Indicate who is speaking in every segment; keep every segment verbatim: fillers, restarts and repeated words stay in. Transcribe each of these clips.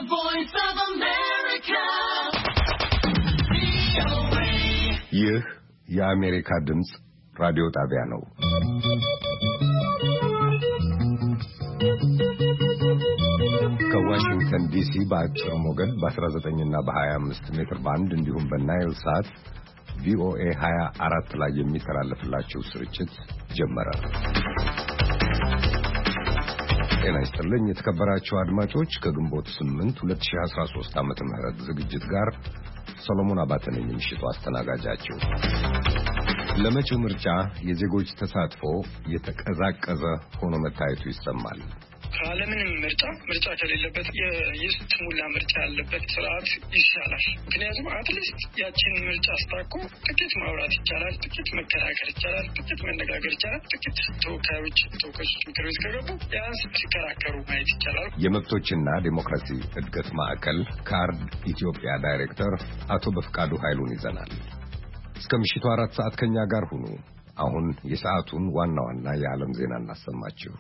Speaker 1: voice of America.
Speaker 2: ይህ የአሜሪካ ድምጽ ራዲዮ ጣቢያ ነው። ከዋሽንግተን ዲሲ በአጭር ሞገድ በ19 እና በ25 ሜትር ባንድ እንዲሁም በናይል ሳት ቪኦኤ ሃያ አራት ላይ የሚተላለፍላችሁ ስርጭት ጀመረ። ጤና ይስጥልኝ የተከበራችሁ አድማጮች፣ ከግንቦት ስምንት ሁለት ሺህ አስራ ሶስት ዓመተ ምህረት ዝግጅት ጋር ሰሎሞን አባተ ነኝ። ምሽቱ አስተናጋጃችሁ። ለመጪው ምርጫ የዜጎች ተሳትፎ የተቀዛቀዘ ሆኖ መታየቱ ይሰማል።
Speaker 3: ካለምንም ምርጫ ምርጫ ከሌለበት የይስሙላ ምርጫ ያለበት ስርዓት ይሻላል። ምክንያቱም አትሊስት ያችን ምርጫ አስታኮ ጥቂት ማውራት ይቻላል፣ ጥቂት መከራከር ይቻላል፣ ጥቂት መነጋገር ይቻላል። ጥቂት ተወካዮች ተወካዮች ምክር ቤት ከገቡ ቢያንስ ሲከራከሩ ማየት ይቻላል።
Speaker 2: የመብቶችና ዲሞክራሲ እድገት ማዕከል ካርድ ኢትዮጵያ ዳይሬክተር አቶ በፍቃዱ ኃይሉን ይዘናል። እስከ ምሽቱ አራት ሰዓት ከኛ ጋር ሁኑ። አሁን የሰዓቱን ዋና ዋና የዓለም ዜና እናሰማችሁ።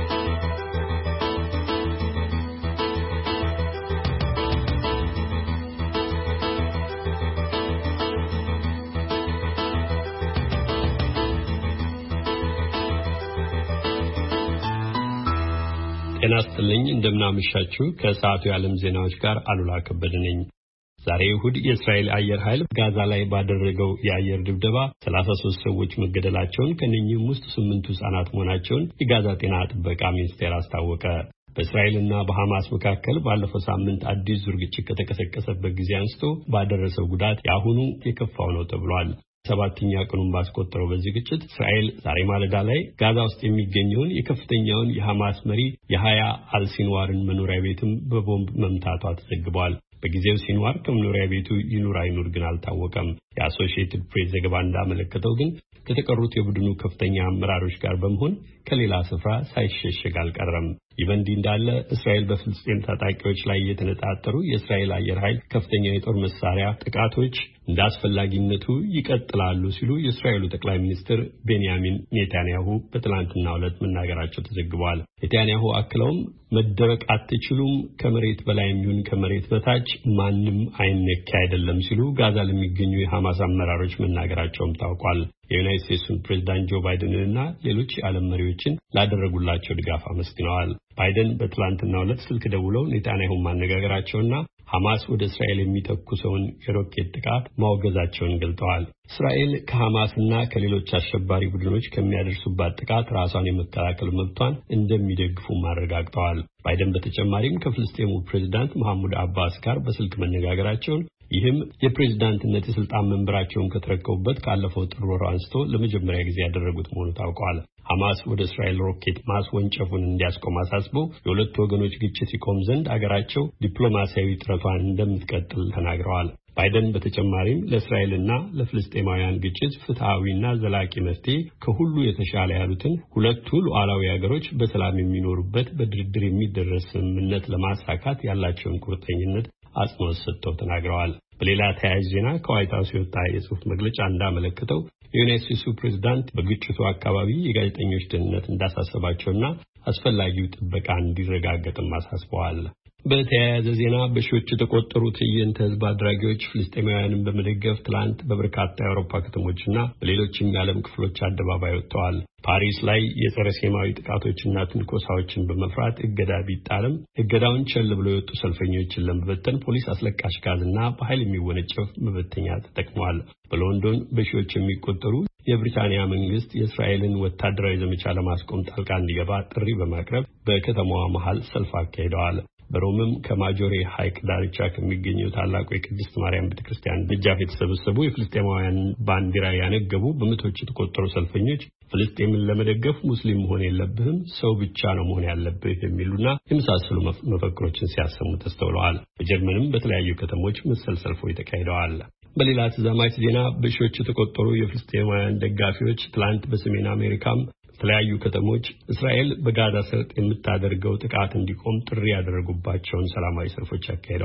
Speaker 4: ጤና ይስጥልኝ፣ እንደምናመሻችሁ። ከሰዓቱ የዓለም ዜናዎች ጋር አሉላ ከበደ ነኝ። ዛሬ እሁድ የእስራኤል አየር ኃይል ጋዛ ላይ ባደረገው የአየር ድብደባ ሰላሳ ሶስት ሰዎች መገደላቸውን ከነኚህም ውስጥ ስምንቱ ሕፃናት መሆናቸውን የጋዛ ጤና ጥበቃ ሚኒስቴር አስታወቀ። በእስራኤልና በሐማስ መካከል ባለፈው ሳምንት አዲስ ዙር ግጭት ከተቀሰቀሰበት ጊዜ አንስቶ ባደረሰው ጉዳት የአሁኑ የከፋው ነው ተብሏል። ሰባተኛ ቀኑን ባስቆጠረው በዚህ ግጭት እስራኤል ዛሬ ማለዳ ላይ ጋዛ ውስጥ የሚገኘውን የከፍተኛውን የሐማስ መሪ የሀያ አልሲንዋርን መኖሪያ ቤትም በቦምብ መምታቷ ተዘግቧል። በጊዜው ሲንዋር ከመኖሪያ ቤቱ ይኑር አይኑር ግን አልታወቀም። የአሶሺየትድ ፕሬስ ዘገባ እንዳመለከተው ግን ከተቀሩት የቡድኑ ከፍተኛ አመራሮች ጋር በመሆን ከሌላ ስፍራ ሳይሸሸግ አልቀረም። ይህ በእንዲህ እንዳለ እስራኤል በፍልስጤም ታጣቂዎች ላይ የተነጣጠሩ የእስራኤል አየር ኃይል ከፍተኛ የጦር መሳሪያ ጥቃቶች እንደ አስፈላጊነቱ ይቀጥላሉ ሲሉ የእስራኤሉ ጠቅላይ ሚኒስትር ቤንያሚን ኔታንያሁ በትላንትናው ዕለት መናገራቸው ተዘግቧል። ኔታንያሁ አክለውም መደበቅ አትችሉም፣ ከመሬት በላይ የሚሆን ከመሬት በታች ማንም አይነካ አይደለም ሲሉ ጋዛ ለሚገኙ የሐማስ አመራሮች መናገራቸውም ታውቋል። የዩናይትድ ስቴትሱን ፕሬዝዳንት ጆ ባይደንንና ሌሎች የዓለም መሪዎችን ላደረጉላቸው ድጋፍ አመስግነዋል። ባይደን በትላንትናው ዕለት ስልክ ደውለው ኔታንያሁን ማነጋገራቸውና ሐማስ ወደ እስራኤል የሚተኩሰውን የሮኬት ጥቃት ማውገዛቸውን ገልጠዋል። እስራኤል ከሐማስና ከሌሎች አሸባሪ ቡድኖች ከሚያደርሱባት ጥቃት ራሷን የመከላከል መብቷን እንደሚደግፉ አረጋግጠዋል። ባይደን በተጨማሪም ከፍልስጤሙ ፕሬዝዳንት መሐሙድ አባስ ጋር በስልክ መነጋገራቸውን ይህም የፕሬዝዳንትነት የስልጣን መንበራቸውን ከተረከቡበት ካለፈው ጥር ወር አንስቶ ለመጀመሪያ ጊዜ ያደረጉት መሆኑ ታውቋል። ሐማስ ወደ እስራኤል ሮኬት ማስወንጨፉን እንዲያስቆም አሳስበው የሁለቱ ወገኖች ግጭት ይቆም ዘንድ አገራቸው ዲፕሎማሲያዊ ጥረቷን እንደምትቀጥል ተናግረዋል። ባይደን በተጨማሪም ለእስራኤልና ለፍልስጤማውያን ግጭት ፍትሐዊና ዘላቂ መፍትሄ ከሁሉ የተሻለ ያሉትን ሁለቱ ሉዓላዊ ሀገሮች በሰላም የሚኖሩበት በድርድር የሚደረስ ስምምነት ለማሳካት ያላቸውን ቁርጠኝነት አጽንኦት ሰጥተው ተናግረዋል። በሌላ ተያያዥ ዜና ከዋይት ሀውስ የወጣ የጽሑፍ መግለጫ እንዳመለከተው የዩናይትድ ስቴትሱ ፕሬዝዳንት በግጭቱ አካባቢ የጋዜጠኞች ደህንነት እንዳሳሰባቸውና አስፈላጊው ጥበቃ እንዲረጋገጥም አሳስበዋል። በተያያዘ ዜና በሺዎች የተቆጠሩ ትዕይንተ ህዝብ አድራጊዎች ፍልስጤማውያንን በመደገፍ ትላንት በበርካታ የአውሮፓ ከተሞችና በሌሎችም የዓለም ክፍሎች አደባባይ ወጥተዋል። ፓሪስ ላይ የጸረ ሴማዊ ጥቃቶችና ትንኮሳዎችን በመፍራት እገዳ ቢጣልም እገዳውን ቸል ብሎ የወጡ ሰልፈኞችን ለመበተን ፖሊስ አስለቃሽ ጋዝና በኃይል የሚወነጨፍ መበተኛ ተጠቅመዋል። በሎንዶን በሺዎች የሚቆጠሩ የብሪታንያ መንግስት የእስራኤልን ወታደራዊ ዘመቻ ለማስቆም ጣልቃ እንዲገባ ጥሪ በማቅረብ በከተማዋ መሃል ሰልፍ አካሂደዋል። በሮምም ከማጆሬ ሐይቅ ዳርቻ ከሚገኘው ታላቁ የቅድስት ማርያም ቤተክርስቲያን ደጃፍ የተሰበሰቡ የፍልስጤማውያን ባንዲራ ያነገቡ በመቶዎች የተቆጠሩ ሰልፈኞች ፍልስጤምን ለመደገፍ ሙስሊም መሆን የለብህም፣ ሰው ብቻ ነው መሆን ያለብህ የሚሉና የመሳሰሉ መፈክሮችን ሲያሰሙ ተስተውለዋል። በጀርመንም በተለያዩ ከተሞች መሰል ሰልፎች ተካሂደዋል። በሌላ ተዛማች ዜና በሺዎች የተቆጠሩ የፍልስጤማውያን ደጋፊዎች ትላንት በሰሜን አሜሪካም በተለያዩ ከተሞች እስራኤል በጋዛ ሰርጥ የምታደርገው ጥቃት እንዲቆም ጥሪ ያደረጉባቸውን ሰላማዊ ሰልፎች አካሂደዋል።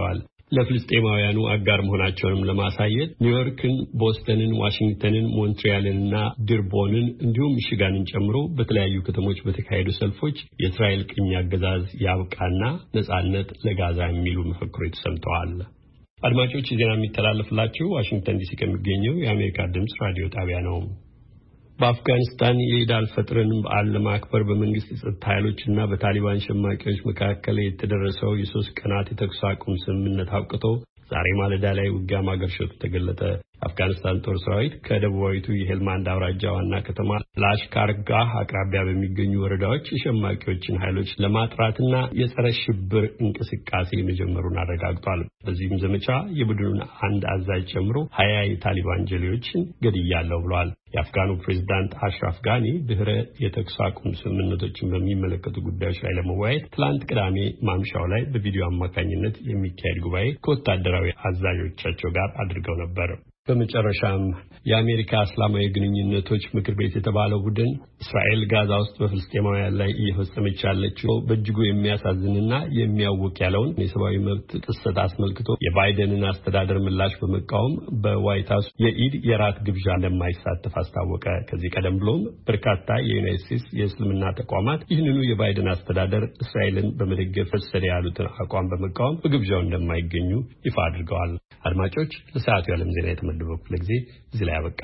Speaker 4: ለፍልስጤማውያኑ አጋር መሆናቸውንም ለማሳየት ኒውዮርክን፣ ቦስተንን፣ ዋሽንግተንን፣ ሞንትሪያልንና ድርቦንን እንዲሁም ሚሽጋንን ጨምሮ በተለያዩ ከተሞች በተካሄዱ ሰልፎች የእስራኤል ቅኝ አገዛዝ ያብቃና ነጻነት ለጋዛ የሚሉ መፈክሮች ተሰምተዋል። አድማጮች ዜና የሚተላለፍላችሁ ዋሽንግተን ዲሲ ከሚገኘው የአሜሪካ ድምጽ ራዲዮ ጣቢያ ነው። በአፍጋኒስታን የኢድ አል-ፈጥርን በዓል ለማክበር በመንግስት የጸጥታ ኃይሎችና በታሊባን ሸማቂዎች መካከል የተደረሰው የሶስት ቀናት የተኩስ አቁም ስምምነት አብቅቶ ዛሬ ማለዳ ላይ ውጊያ ማገርሸቱ ተገለጠ። አፍጋኒስታን ጦር ሰራዊት ከደቡባዊቱ የሄልማንድ አውራጃ ዋና ከተማ ላሽካርጋህ አቅራቢያ በሚገኙ ወረዳዎች የሸማቂዎችን ኃይሎች ለማጥራትና የጸረ ሽብር እንቅስቃሴ መጀመሩን አረጋግጧል። በዚህም ዘመቻ የቡድኑን አንድ አዛዥ ጨምሮ ሀያ የታሊባን ጀሌዎችን ገድያለሁ ብለዋል። የአፍጋኑ ፕሬዝዳንት አሽራፍ ጋኒ ድህረ የተኩስ አቁም ስምምነቶችን በሚመለከቱ ጉዳዮች ላይ ለመወያየት ትላንት ቅዳሜ ማምሻው ላይ በቪዲዮ አማካኝነት የሚካሄድ ጉባኤ ከወታደራዊ አዛዦቻቸው ጋር አድርገው ነበር። በመጨረሻም የአሜሪካ እስላማዊ ግንኙነቶች ምክር ቤት የተባለው ቡድን እስራኤል ጋዛ ውስጥ በፍልስጤማውያን ላይ እየፈጸመች ያለችው በእጅጉ የሚያሳዝንና የሚያውቅ ያለውን የሰብአዊ መብት ጥሰት አስመልክቶ የባይደንን አስተዳደር ምላሽ በመቃወም በዋይት ሀውስ የኢድ የራት ግብዣ እንደማይሳተፍ አስታወቀ። ከዚህ ቀደም ብሎም በርካታ የዩናይትድ ስቴትስ የእስልምና ተቋማት ይህንኑ የባይደን አስተዳደር እስራኤልን በመደገፍ ወሰደ ያሉትን አቋም በመቃወም በግብዣው እንደማይገኙ ይፋ አድርገዋል። አድማጮች ለሰዓቱ የዓለም ዜና የተመደበው ክፍለ ጊዜ እዚህ ላይ አበቃ።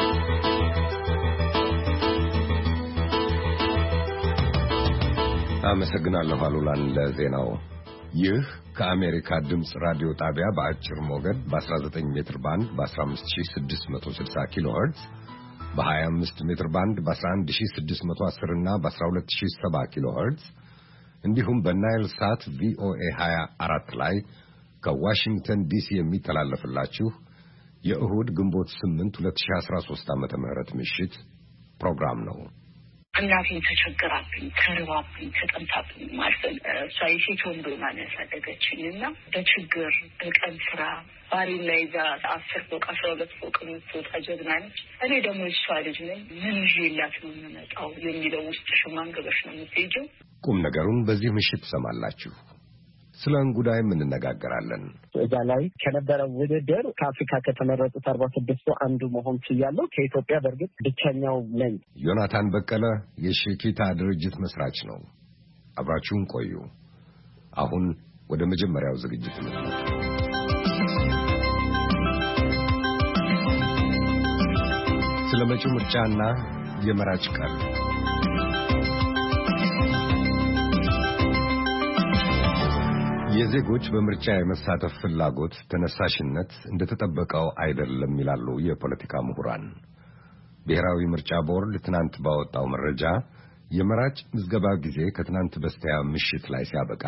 Speaker 2: አመሰግናለሁ አሉላን ለዜናው። ይህ ከአሜሪካ ድምጽ ራዲዮ ጣቢያ በአጭር ሞገድ በ19 ሜትር ባንድ በ15660 ኪሎ ሄርትዝ በ25 ሜትር ባንድ በ11610 እና በ12070 ኪሎ ሄርትዝ እንዲሁም በናይል ሳት ቪኦኤ ሃያ አራት ላይ ከዋሽንግተን ዲሲ የሚተላለፍላችሁ የእሁድ ግንቦት ስምንት ሁለት ሺህ አስራ ሦስት ዓመተ ምህረት ምሽት ፕሮግራም ነው።
Speaker 5: እናቴ ተቸግራብኝ፣ ተርባብኝ፣ ተጠምታብኝ ማለት እሷ የሴት ወንዶ ማለት ያሳደገችኝና በችግር በቀን ስራ ባሪን ላይ እዛ አስር ፎቅ አስራ ሁለት ፎቅ የምትወጣ ጀግና ነች። እኔ ደግሞ እሷ ልጅ ነኝ። ምን ይዤላት ነው የምመጣው የሚለው ውስጥ ሽማንገበሽ ነው የምትሄጂው።
Speaker 2: ቁም ነገሩን በዚህ ምሽት ትሰማላችሁ። ስለ እንጉዳይ ምን እንነጋገራለን።
Speaker 6: እዛ ላይ ከነበረው ውድድር ከአፍሪካ ከተመረጡት አርባ ስድስት ሰው አንዱ መሆን ችያለሁ። ከኢትዮጵያ በእርግጥ ብቸኛው ነኝ።
Speaker 2: ዮናታን በቀለ የሺኪታ ድርጅት መስራች ነው። አብራችሁን ቆዩ። አሁን ወደ መጀመሪያው ዝግጅት ነው። ስለ መጪው ምርጫና የመራጭ ቀን የዜጎች በምርጫ የመሳተፍ ፍላጎት ተነሳሽነት እንደተጠበቀው አይደለም ይላሉ የፖለቲካ ምሁራን። ብሔራዊ ምርጫ ቦርድ ትናንት ባወጣው መረጃ የመራጭ ምዝገባ ጊዜ ከትናንት በስቲያ ምሽት ላይ ሲያበቃ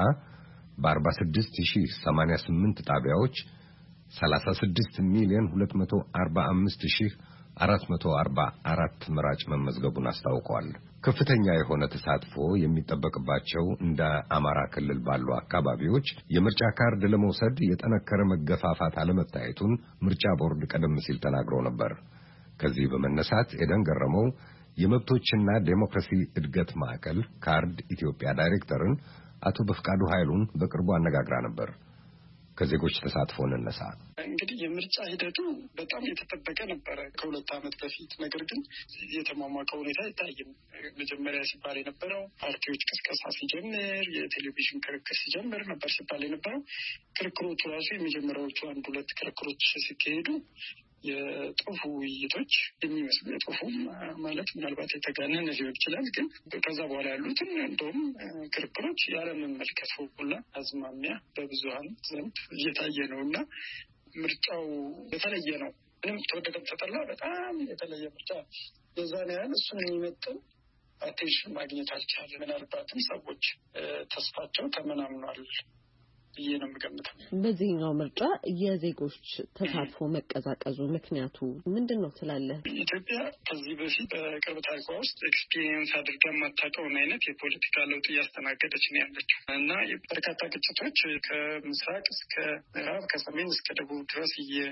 Speaker 2: በ46088 ጣቢያዎች ሰላሳ ስድስት ሚሊዮን ሁለት መቶ አርባ አምስት ሺህ አራት መቶ አርባ አራት መራጭ መመዝገቡን አስታውቀዋል። ከፍተኛ የሆነ ተሳትፎ የሚጠበቅባቸው እንደ አማራ ክልል ባሉ አካባቢዎች የምርጫ ካርድ ለመውሰድ የጠነከረ መገፋፋት አለመታየቱን ምርጫ ቦርድ ቀደም ሲል ተናግሮ ነበር። ከዚህ በመነሳት ኤደን ገረመው የመብቶችና ዴሞክራሲ እድገት ማዕከል ካርድ ኢትዮጵያ ዳይሬክተርን አቶ በፍቃዱ ኃይሉን በቅርቡ አነጋግራ ነበር። ከዜጎች ተሳትፎ እንነሳ።
Speaker 3: እንግዲህ የምርጫ ሂደቱ በጣም የተጠበቀ ነበረ ከሁለት ዓመት በፊት። ነገር ግን የተሟሟቀ ሁኔታ አይታይም። መጀመሪያ ሲባል የነበረው ፓርቲዎች ቅስቀሳ ሲጀምር፣ የቴሌቪዥን ክርክር ሲጀምር ነበር ሲባል የነበረው። ክርክሮቹ ራሱ የመጀመሪያዎቹ አንድ ሁለት ክርክሮች ሲካሄዱ የጦፉ ውይይቶች የሚመስሉ የጦፉም ማለት ምናልባት የተጋነነ ሊሆን ይችላል። ግን ከዛ በኋላ ያሉትን እንደውም ክርክሮች ያለመመልከት ሁላ አዝማሚያ በብዙሀን ዘንድ እየታየ ነው እና ምርጫው የተለየ ነው። ምንም ተወደደም ተጠላ በጣም የተለየ ምርጫ የዛን ያህል እሱን የሚመጥን አቴንሽን ማግኘት አልቻለም። ምናልባትም ሰዎች ተስፋቸው ተመናምኗል ብዬ ነው የምገምተው።
Speaker 7: በዚህኛው ምርጫ የዜጎች ተሳትፎ መቀዛቀዙ ምክንያቱ ምንድን ነው ትላለህ?
Speaker 3: ኢትዮጵያ ከዚህ በፊት በቅርብ ታሪኳ ውስጥ ኤክስፒሪየንስ አድርጋ የማታውቀውን አይነት የፖለቲካ ለውጥ እያስተናገደች ነው ያለችው እና በርካታ ግጭቶች ከምስራቅ እስከ ምዕራብ ከሰሜን እስከ ደቡብ ድረስ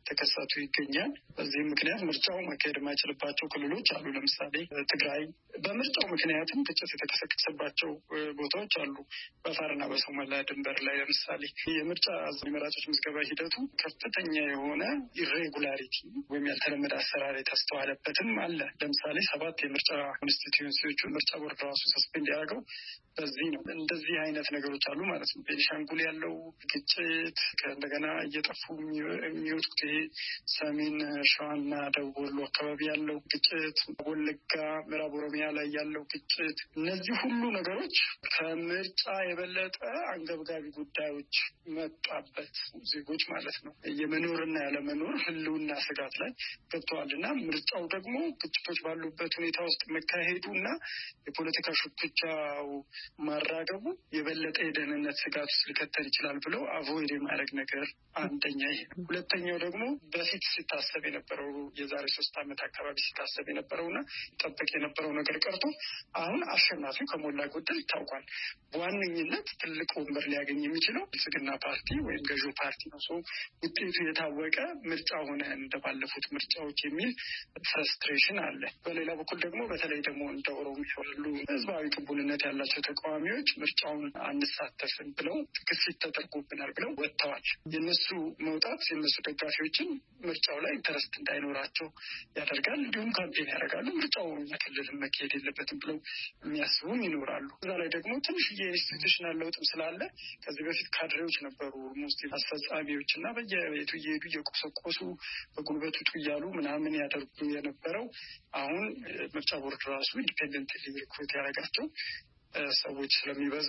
Speaker 3: እየተከሰቱ ይገኛል። በዚህ ምክንያት ምርጫው መካሄድ የማይችልባቸው ክልሎች አሉ። ለምሳሌ ትግራይ በምርጫው ምክንያትም ግጭት የተከሰከሰባቸው ቦታዎች አሉ። በአፋርና በሶማሊያ ድንበር ላይ ለምሳሌ የምርጫ መራጮች ምዝገባ ሂደቱ ከፍተኛ የሆነ ኢሬጉላሪቲ ወይም ያልተለመደ አሰራር የተስተዋለበትም አለ። ለምሳሌ ሰባት የምርጫ ኮንስቲትዩንሲዎቹ ምርጫ ቦርድ ራሱ ሰስፔንድ ያደረገው በዚህ ነው። እንደዚህ አይነት ነገሮች አሉ ማለት ነው። ቤኒሻንጉል ያለው ግጭት ከእንደገና እየጠፉ የሚወጡት ይሄ ሰሜን ሸዋና ደቡብ ወሎ አካባቢ ያለው ግጭት፣ ወለጋ ምዕራብ ኦሮሚያ ላይ ያለው ግጭት፣ እነዚህ ሁሉ ነገሮች ከምርጫ የበለጠ አንገብጋቢ ጉዳዮች መጣበት ዜጎች ማለት ነው። የመኖርና ያለመኖር ህልውና ስጋት ላይ ገብተዋል እና ምርጫው ደግሞ ግጭቶች ባሉበት ሁኔታ ውስጥ መካሄዱ እና የፖለቲካ ሽኩቻው ማራገቡ የበለጠ የደህንነት ስጋት ውስጥ ሊከተል ይችላል ብለው አቮይድ የማድረግ ነገር አንደኛ ይሄ ነው። ሁለተኛው ደግሞ በፊት ሲታሰብ የነበረው የዛሬ ሶስት ዓመት አካባቢ ሲታሰብ የነበረውና ጠበቅ የነበረው ነገር ቀርቶ አሁን አሸናፊው ከሞላ ጎደል ታውቋል። በዋነኝነት ትልቅ ወንበር ሊያገኝ የሚችለው ብልጽግና ፓርቲ ወይም ገዢው ፓርቲ ነው። ሰው ውጤቱ የታወቀ ምርጫ ሆነ እንደባለፉት ምርጫዎች የሚል ፍረስትሬሽን አለ። በሌላ በኩል ደግሞ በተለይ ደግሞ እንደ ኦሮሚያ ያሉ ህዝባዊ ቅቡልነት ያላቸው ተቃዋሚዎች ምርጫውን አንሳተፍም ብለው ግፊት ተደርጎብናል ብለው ወጥተዋል። የነሱ መውጣት የነሱ ደጋፊዎችን ምርጫው ላይ ኢንተረስት እንዳይኖራቸው ያደርጋል። እንዲሁም ካምፔን ያደርጋሉ። ምርጫው እኛ ክልል መካሄድ የለበትም ብለው የሚያስቡም ይኖራሉ። እዛ ላይ ደግሞ ትንሽ የኢንስቲቱሽናል ለውጥም ስላለ ከዚህ በፊት ካድሬዎች ነበሩ ሞስት አስፈጻሚዎች እና በየቤቱ እየሄዱ እየቆሰቆሱ በጉልበት ውጡ እያሉ ምናምን ያደርጉ የነበረው አሁን ምርጫ ቦርድ ራሱ ኢንዲፔንደንት ሪክሩት ያደረጋቸው ሰዎች ስለሚበዙ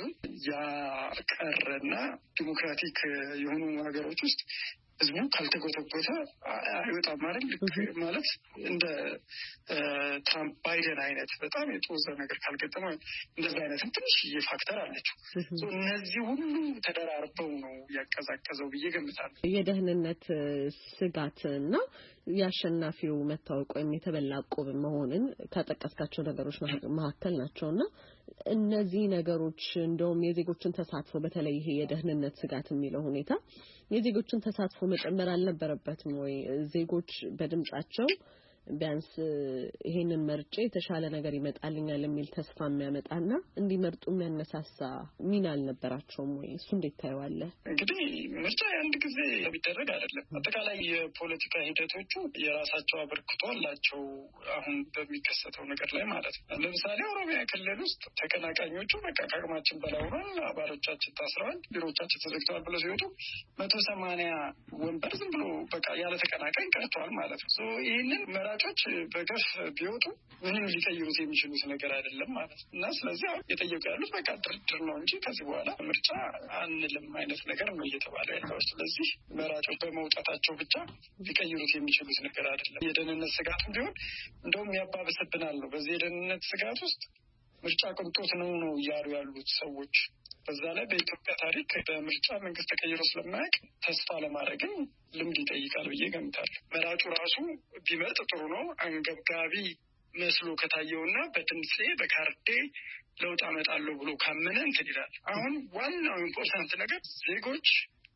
Speaker 3: ያቀረና ዲሞክራቲክ የሆኑ ሀገሮች ውስጥ ህዝቡ ካልተጎተጎተ አይወጣም ማለት ማለት እንደ ትራምፕ ባይደን አይነት በጣም የጦዘ ነገር ካልገጠመ እንደዛ አይነት ትንሽ ፋክተር አለችው። እነዚህ ሁሉ ተደራርበው ነው ያቀዛቀዘው ብዬ ገምታለሁ።
Speaker 7: የደህንነት ስጋት እና የአሸናፊው መታወቅ ወይም የተበላ ዕቁብ መሆንን ከጠቀስካቸው ነገሮች መካከል ናቸውና እነዚህ ነገሮች እንደውም የዜጎችን ተሳትፎ በተለይ ይሄ የደህንነት ስጋት የሚለው ሁኔታ የዜጎችን ተሳትፎ መጨመር አልነበረበትም ወይ? ዜጎች በድምጻቸው ቢያንስ ይሄንን መርጬ የተሻለ ነገር ይመጣልኛል የሚል ተስፋ የሚያመጣና እንዲመርጡ የሚያነሳሳ ሚና አልነበራቸውም ወይ? እሱ እንዴት ታየዋለህ?
Speaker 3: እንግዲህ ምርጫ የአንድ ጊዜ የሚደረግ አይደለም። አጠቃላይ የፖለቲካ ሂደቶቹ የራሳቸው አበርክቶ አላቸው። አሁን በሚከሰተው ነገር ላይ ማለት ነው። ለምሳሌ ኦሮሚያ ክልል ውስጥ ተቀናቃኞቹ በቃ ከአቅማችን በላይ ሆኗል፣ አባሎቻችን ታስረዋል፣ ቢሮዎቻችን ተዘግተዋል ብለው ሲወጡ መቶ ሰማንያ ወንበር ዝም ብሎ በቃ ያለ ተቀናቃኝ ቀርተዋል ማለት ነው። ይህንን መራጮች በገፍ ቢወጡ ምንም ሊቀይሩት የሚችሉት ነገር አይደለም ማለት ነው እና ስለዚህ የጠየቁ ያሉት በቃ ድርድር ነው እንጂ ከዚህ በኋላ ምርጫ አንልም አይነት ነገር ነው እየተባለ ያለው። ስለዚህ መራጮች በመውጣታቸው ብቻ ሊቀይሩት የሚችሉት ነገር አይደለም። የደህንነት ስጋትም ቢሆን እንደውም ያባብስብናል ነው። በዚህ የደህንነት ስጋት ውስጥ ምርጫ ቅንጦት ነው ነው እያሉ ያሉት ሰዎች። በዛ ላይ በኢትዮጵያ ታሪክ በምርጫ መንግስት ተቀይሮ ስለማያውቅ ተስፋ ለማድረግም ልምድ ይጠይቃል ብዬ ገምታለሁ። መራጩ ራሱ ቢመርጥ ጥሩ ነው አንገብጋቢ መስሎ ከታየውና በድምፄ በካርዴ ለውጥ አመጣለሁ ብሎ ካመነ እንትን ይላል። አሁን ዋናው ኢምፖርታንት ነገር ዜጎች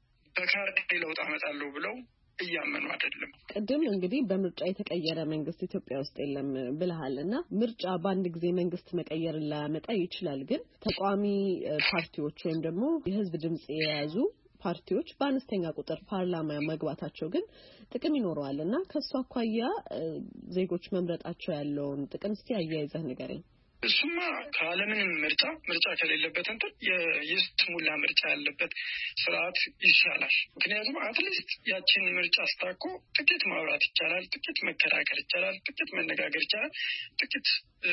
Speaker 3: በካርዴ ለውጥ አመጣለሁ ብለው እያመኑ አይደለም።
Speaker 7: ቅድም እንግዲህ በምርጫ የተቀየረ መንግስት ኢትዮጵያ ውስጥ የለም ብለሃልና ምርጫ በአንድ ጊዜ መንግስት መቀየር ላያመጣ ይችላል። ግን ተቃዋሚ ፓርቲዎች ወይም ደግሞ የህዝብ ድምጽ የያዙ ፓርቲዎች በአነስተኛ ቁጥር ፓርላማ መግባታቸው ግን ጥቅም ይኖረዋልና ከሱ አኳያ ዜጎች መምረጣቸው ያለውን ጥቅም እስቲ አያይዘህ ንገረኝ።
Speaker 3: እሱማ ካለምንም ምርጫ ምርጫ ከሌለበት እንትን የይስሙላ ምርጫ ያለበት ስርዓት ይሻላል። ምክንያቱም አትሊስት ያችን ምርጫ አስታኮ ጥቂት ማውራት ይቻላል፣ ጥቂት መከራከር ይቻላል፣ ጥቂት መነጋገር ይቻላል። ጥቂት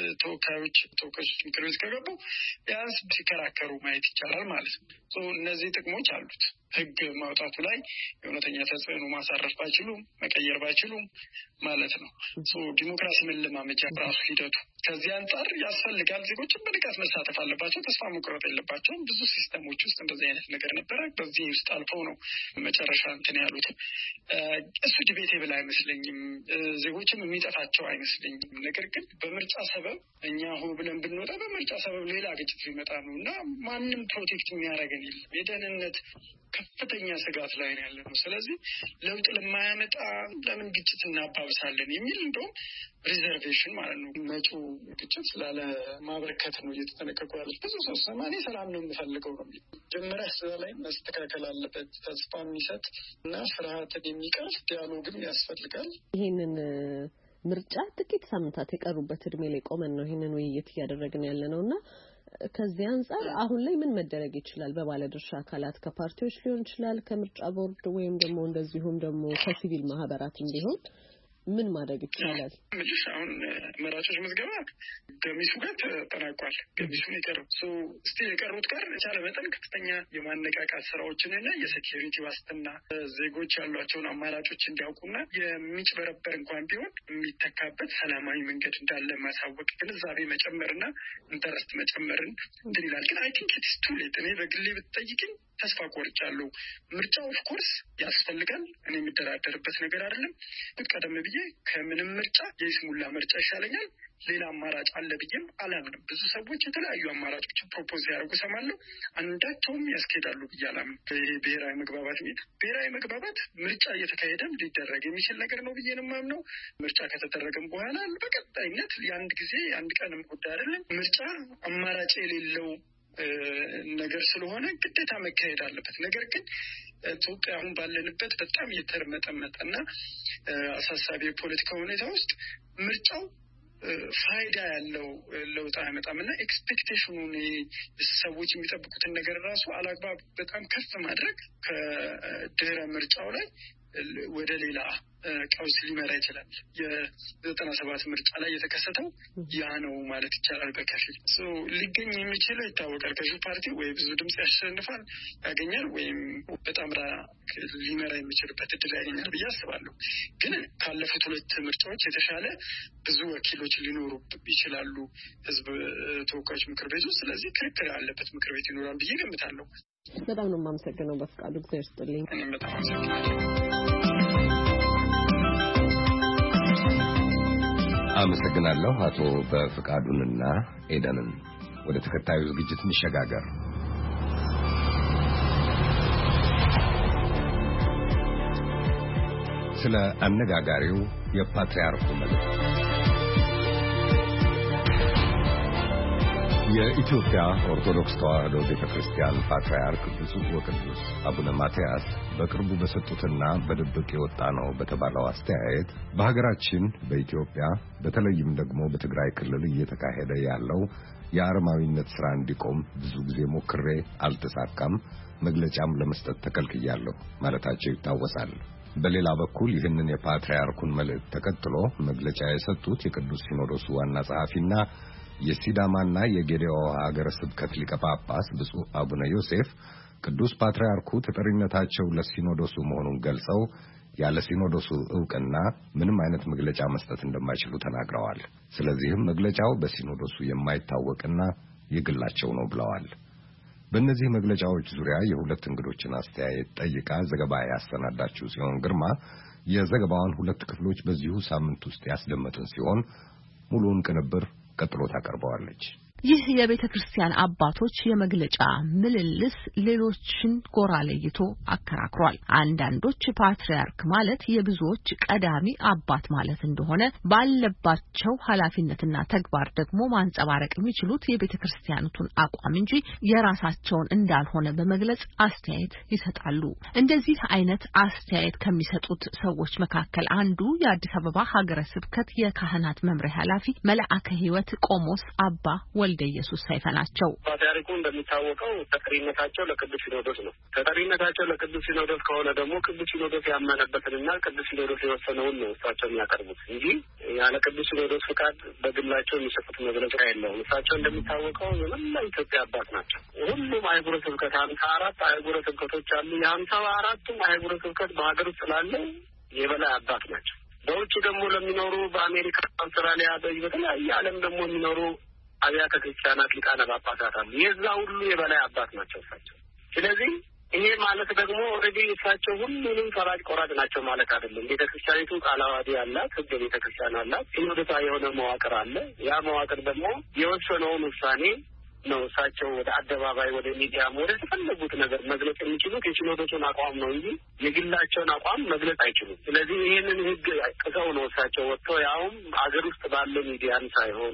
Speaker 3: ተወካዮች ተወካዮች ምክር ቤት ከገቡ ቢያንስ ሲከራከሩ ማየት ይቻላል ማለት ነው። እነዚህ ጥቅሞች አሉት። ህግ ማውጣቱ ላይ የእውነተኛ ተጽዕኖ ማሳረፍ ባይችሉም መቀየር ባይችሉም ማለት ነው። ዲሞክራሲ መለማመጃ ራሱ ሂደቱ ከዚህ አንጻር ያስፈልጋል። ዜጎችን በንቃት መሳተፍ አለባቸው። ተስፋ መቁረጥ የለባቸውም። ብዙ ሲስተሞች ውስጥ እንደዚህ አይነት ነገር ነበረ። በዚህ ውስጥ አልፈው ነው መጨረሻ እንትን ያሉት። እሱ ዲቤቴብል አይመስለኝም። ዜጎችም የሚጠፋቸው አይመስለኝም። ነገር ግን በምርጫ ሰበብ እኛ ሆ ብለን ብንወጣ በምርጫ ሰበብ ሌላ ግጭት ሊመጣ ነው እና ማንም ፕሮቴክት የሚያደርገን የለም። የደህንነት ከፍተኛ ስጋት ላይ ነው ያለነው። ስለዚህ ለውጥ ለማያመጣ ለምን ግጭት እናባብሳለን የሚል እንደውም ሪዘርቬሽን ማለት ነው። መጪ ግጭት ስላለ ማበረከት ነው እየተጠነቀቁ ያሉት። ብዙ ሰው ሰማኔ ሰላም ነው የምፈልገው ነው የሚለው። ጀመሪያ ስራ ላይ መስተካከል አለበት። ተስፋ የሚሰጥ እና ፍርሃትን የሚቀርፍ ዲያሎግም ያስፈልጋል።
Speaker 7: ይሄንን ምርጫ ጥቂት ሳምንታት የቀሩበት እድሜ ላይ ቆመን ነው ይሄንን ውይይት እያደረግን ያለ ነውና ከዚህ አንፃር አሁን ላይ ምን መደረግ ይችላል? በባለድርሻ አካላት ከፓርቲዎች ሊሆን ይችላል፣ ከምርጫ ቦርድ ወይም ደግሞ እንደዚሁም ደግሞ ከሲቪል ማህበራት እንዲሆን ምን ማድረግ ይችላል?
Speaker 3: ምንሽ አሁን መራጮች ምዝገባ ገሚሱ ጋር ተጠናቋል። ገሚሱን የቀረው ሶ እስቲ የቀሩት ጋር የቻለ መጠን ከፍተኛ የማነቃቃት ስራዎችንና የሴኪሪቲ ዋስትና ዜጎች ያሏቸውን አማራጮች እንዲያውቁና የሚጭበረበር እንኳን ቢሆን የሚተካበት ሰላማዊ መንገድ እንዳለ ማሳወቅ፣ ግንዛቤ መጨመርና ኢንተረስት መጨመርን እንትን ይላል። ግን አይ ቲንክ ኢትስ ቱ ሌት። እኔ በግሌ ብትጠይቅኝ ተስፋ ቆርጫለሁ። ምርጫው ኦፍ ኮርስ ያስፈልጋል። እኔ የሚደራደርበት ነገር አይደለም። ቀደም ብዬ ከምንም ምርጫ የይስሙላ ምርጫ ይሻለኛል ሌላ አማራጭ አለ ብዬም አላምንም። ብዙ ሰዎች የተለያዩ አማራጮችን ፕሮፖዝ ያደርጉ ሰማለሁ። አንዳቸውም ያስኬዳሉ ብዬ አላምንም። ይሄ ብሔራዊ መግባባት ሚት ብሔራዊ መግባባት ምርጫ እየተካሄደም ሊደረግ የሚችል ነገር ነው ብዬ ነው የማምነው። ምርጫ ከተደረገም በኋላ በቀጣይነት የአንድ ጊዜ የአንድ ቀንም ጉዳይ አይደለም። ምርጫ አማራጭ የሌለው ነገር ስለሆነ ግዴታ መካሄድ አለበት። ነገር ግን ኢትዮጵያ አሁን ባለንበት በጣም የተርመጠመጠና አሳሳቢ የፖለቲካ ሁኔታ ውስጥ ምርጫው ፋይዳ ያለው ለውጥ አያመጣምና ኤክስፔክቴሽኑን ሰዎች የሚጠብቁትን ነገር ራሱ አላግባብ በጣም ከፍ ማድረግ ከድህረ ምርጫው ላይ ወደ ሌላ ቀውስ ሊመራ ይችላል። የዘጠና ሰባት ምርጫ ላይ የተከሰተው ያ ነው ማለት ይቻላል። በከፊል ሶ ሊገኝ የሚችለው ይታወቃል። ከዚህ ፓርቲ ወይ ብዙ ድምጽ ያሸንፋል ያገኛል ወይም በጣም ሊመራ የሚችልበት እድል ያገኛል ብዬ አስባለሁ። ግን ካለፉት ሁለት ምርጫዎች የተሻለ ብዙ ወኪሎች ሊኖሩ ይችላሉ ህዝብ ተወካዮች ምክር ቤት ውስጥ። ስለዚህ ክርክር ያለበት ምክር ቤት ይኖራል ብዬ ገምታለሁ።
Speaker 7: በጣም ነው የማመሰግነው በፍቃዱ እግዚአብሔር ይስጥልኝ።
Speaker 3: እኔም በጣም አመሰግናለሁ።
Speaker 2: አመሰግናለሁ አቶ በፍቃዱንና ኤደንን። ወደ ተከታዩ ዝግጅት እንሸጋገር። ስለ አነጋጋሪው የፓትርያርኩ መልእክት የኢትዮጵያ ኦርቶዶክስ ተዋሕዶ ቤተክርስቲያን ፓትርያርክ ብፁዕ ወቅዱስ አቡነ ማትያስ በቅርቡ በሰጡትና በድብቅ የወጣ ነው በተባለው አስተያየት በሀገራችን በኢትዮጵያ በተለይም ደግሞ በትግራይ ክልል እየተካሄደ ያለው የአረማዊነት ሥራ እንዲቆም ብዙ ጊዜ ሞክሬ አልተሳካም፣ መግለጫም ለመስጠት ተከልክያለሁ ማለታቸው ይታወሳል። በሌላ በኩል ይህንን የፓትርያርኩን መልእክት ተከትሎ መግለጫ የሰጡት የቅዱስ ሲኖዶስ ዋና ጸሐፊና የሲዳማና የጌዴኦ ሀገረ ስብከት ሊቀ ጳጳስ ብፁዕ አቡነ ዮሴፍ ቅዱስ ፓትርያርኩ ተጠሪነታቸው ለሲኖዶሱ መሆኑን ገልጸው ያለ ሲኖዶሱ ዕውቅና ምንም አይነት መግለጫ መስጠት እንደማይችሉ ተናግረዋል። ስለዚህም መግለጫው በሲኖዶሱ የማይታወቅና የግላቸው ነው ብለዋል። በእነዚህ መግለጫዎች ዙሪያ የሁለት እንግዶችን አስተያየት ጠይቃ ዘገባ ያሰናዳችው ሲሆን ግርማ የዘገባውን ሁለት ክፍሎች በዚሁ ሳምንት ውስጥ ያስደመጥን ሲሆን ሙሉውን ቅንብር ቀጥሎ ታቀርበዋለች።
Speaker 8: ይህ የቤተ ክርስቲያን አባቶች የመግለጫ ምልልስ ሌሎችን ጎራ ለይቶ አከራክሯል። አንዳንዶች ፓትርያርክ ማለት የብዙዎች ቀዳሚ አባት ማለት እንደሆነ ባለባቸው ኃላፊነትና ተግባር ደግሞ ማንጸባረቅ የሚችሉት የቤተ ክርስቲያኑን አቋም እንጂ የራሳቸውን እንዳልሆነ በመግለጽ አስተያየት ይሰጣሉ። እንደዚህ አይነት አስተያየት ከሚሰጡት ሰዎች መካከል አንዱ የአዲስ አበባ ሀገረ ስብከት የካህናት መምሪያ ኃላፊ መልአከ ሕይወት ቆሞስ አባ ወልደ ኢየሱስ ሰይፈ ናቸው።
Speaker 9: ፓትርያርኩ እንደሚታወቀው ተጠሪነታቸው ለቅዱስ ሲኖዶስ ነው። ተጠሪነታቸው ለቅዱስ ሲኖዶስ ከሆነ ደግሞ ቅዱስ ሲኖዶስ ያመነበትንና ቅዱስ ሲኖዶስ የወሰነውን ነው እሳቸው የሚያቀርቡት እንጂ ያለ ቅዱስ ሲኖዶስ ፍቃድ በግላቸው የሚሰጡት መግለጫ የለውም። እሳቸው እንደሚታወቀው የመላ ኢትዮጵያ አባት ናቸው። ሁሉም አህጉረ ስብከት ሀምሳ አራት አህጉረ ስብከቶች አሉ። የሀምሳ አራቱም አህጉረ ስብከት በሀገር ውስጥ ስላለ የበላይ አባት ናቸው። በውጭ ደግሞ ለሚኖሩ በአሜሪካ፣ አውስትራሊያ፣ በተለያየ ዓለም ደግሞ የሚኖሩ አብያተ ክርስቲያናት ሊቃነ ጳጳሳት አሉ። የዛ ሁሉ የበላይ አባት ናቸው እሳቸው። ስለዚህ ይሄ ማለት ደግሞ ኦልሬዲ እሳቸው ሁሉንም ፈራጅ ቆራጭ ናቸው ማለት አይደለም። ቤተክርስቲያኒቱ ቃለ ዓዋዲ አላት፣ ሕገ ቤተክርስቲያን አላት፣ ሲኖዶሳዊ የሆነ መዋቅር አለ። ያ መዋቅር ደግሞ የወሰነውን ውሳኔ ነው እሳቸው ወደ አደባባይ ወደ ሚዲያ ወደ ተፈለጉት ነገር መግለጽ የሚችሉት የሲኖዶሱን አቋም ነው እንጂ የግላቸውን አቋም መግለጽ አይችሉም። ስለዚህ ይህንን ህግ ጥሰው ነው እሳቸው ወጥተው ያውም አገር ውስጥ ባለ ሚዲያም ሳይሆን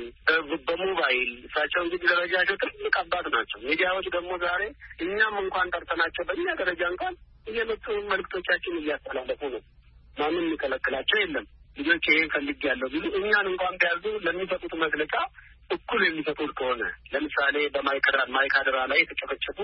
Speaker 9: በሞባይል እሳቸው እንግዲህ ደረጃቸው ትልቅ አባት ናቸው። ሚዲያዎች ደግሞ ዛሬ እኛም እንኳን ጠርተናቸው በእኛ ደረጃ እንኳን እየመጡ መልዕክቶቻችን እያስተላለፉ ነው። ማንም የሚከለክላቸው የለም። ልጆች ይሄን ፈልጌያለሁ ቢሉ እኛን እንኳን ቢያዙ ለሚሰጡት መግለጫ እኩል የሚሰጡት ከሆነ ለምሳሌ በማይከራ ማይካድራ ላይ የተጨፈጨፉ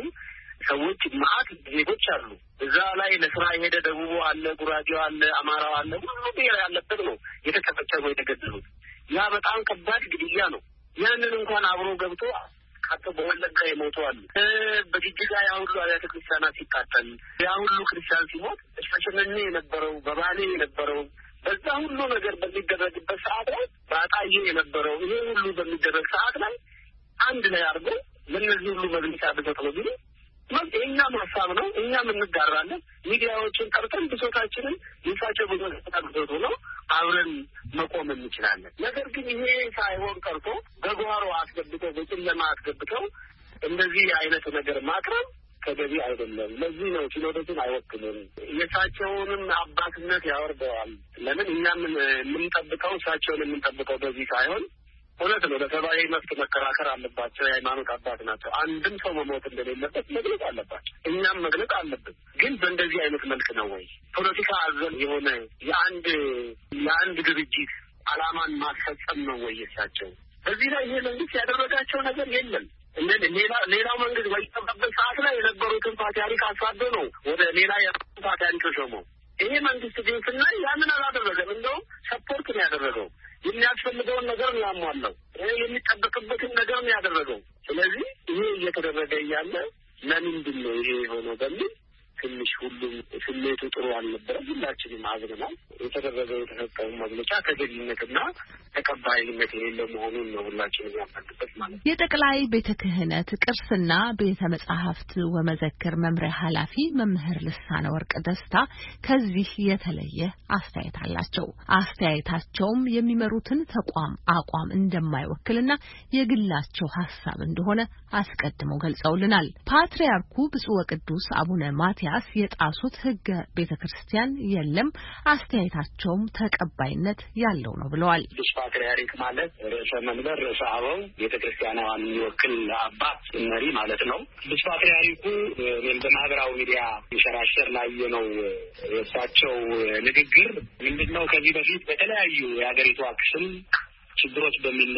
Speaker 9: ሰዎች ማአት ዜጎች አሉ። እዛ ላይ ለስራ የሄደ ደቡቡ አለ፣ ጉራጌው አለ፣ አማራው አለ፣ ሁሉ ብሔር ያለበት ነው የተጨፈጨፈው የተገደሉት። ያ በጣም ከባድ ግድያ ነው። ያንን እንኳን አብሮ ገብቶ ካቶ በወለጋ የሞቱ አሉ። በጅጅጋ ያ ሁሉ አብያተ ክርስቲያናት ሲቃጠል ያ ሁሉ ክርስቲያን ሲሞት ሻሸመኔ የነበረው በባሌ የነበረው በዛ ሁሉ ነገር በሚደረግበት ሰዓት ላይ በአጣዬ የነበረው ይሄ ሁሉ በሚደረግ ሰዓት ላይ አንድ ላይ አድርጎ ለእነዚህ ሁሉ መግለጫ ብሰጠው ቢሉ የእኛም ሀሳብ ነው። እኛም እንጋራለን። ሚዲያዎችን ጠርተን ብሶታችንን ይፋቸው ብሶት ነው አብረን መቆም እንችላለን። ነገር ግን ይሄ ሳይሆን ቀርቶ በጓሮ አስገብተው በጨለማ አስገብተው እንደዚህ አይነት ነገር ማቅረብ ተገቢ አይደለም። ለዚህ ነው ሲኖዶሱን አይወክልም። የእሳቸውንም አባትነት ያወርደዋል። ለምን እኛም የምንጠብቀው እሳቸውን የምንጠብቀው በዚህ ሳይሆን እውነት ነው። ለሰብአዊ መብት መከራከር አለባቸው። የሃይማኖት አባት ናቸው። አንድም ሰው መሞት እንደሌለበት መግለጽ አለባቸው። እኛም መግለጽ አለብን። ግን በእንደዚህ አይነት መልክ ነው ወይ ፖለቲካ አዘል የሆነ የአንድ የአንድ ድርጅት ዓላማን ማስፈጸም ነው ወይ እሳቸው? በዚህ ላይ ይሄ መንግስት ያደረጋቸው ነገር የለም። ሌላ ሌላው መንግስት በሚጠበቅበት ሰዓት ላይ የነበሩትን ፓትርያርክ አሳዶ ነው ወደ ሌላ ፓትርያርክ ሾመው። ይሄ መንግስት ግን ስናይ ያንን አላደረገም። እንደውም ሰፖርት ነው ያደረገው። የሚያስፈልገውን ነገር ነው ያሟላው። የሚጠበቅበትን ነገር ነው ያደረገው። ስለዚህ ይሄ እየተደረገ እያለ ለምንድን ነው ይሄ የሆነው በሚል ትንሽ ሁሉም ስሜቱ ጥሩ አልነበረም። ሁላችንም አዝነናል። የተደረገው የተሰጠው መግለጫ ተገቢነትና ተቀባይነት የሌለው መሆኑን ነው ሁላችንም ያመንበት ማለት ነው።
Speaker 8: የጠቅላይ ቤተ ክህነት ቅርስና ቤተ መጻሕፍት ወመዘክር መምሪያ ኃላፊ መምህር ልሳነ ወርቅ ደስታ ከዚህ የተለየ አስተያየት አላቸው። አስተያየታቸውም የሚመሩትን ተቋም አቋም እንደማይወክልና የግላቸው ሀሳብ እንደሆነ አስቀድመው ገልጸውልናል። ፓትርያርኩ ብፁዕ ወቅዱስ አቡነ ማትያስ የጣሱት ሕገ ቤተ ክርስቲያን የለም፣ አስተያየታቸውም ተቀባይነት ያለው ነው ብለዋል።
Speaker 9: ቅዱስ ፓትርያርክ ማለት ርዕሰ መንበር ርዕሰ አበው ቤተ ክርስቲያኗን የሚወክል አባት መሪ ማለት ነው። ቅዱስ ፓትርያርኩ በማህበራዊ ሚዲያ ይሸራሸር ላይ ነው የእሳቸው ንግግር ምንድነው? ከዚህ በፊት በተለያዩ የሀገሪቱ ክፍል ችግሮች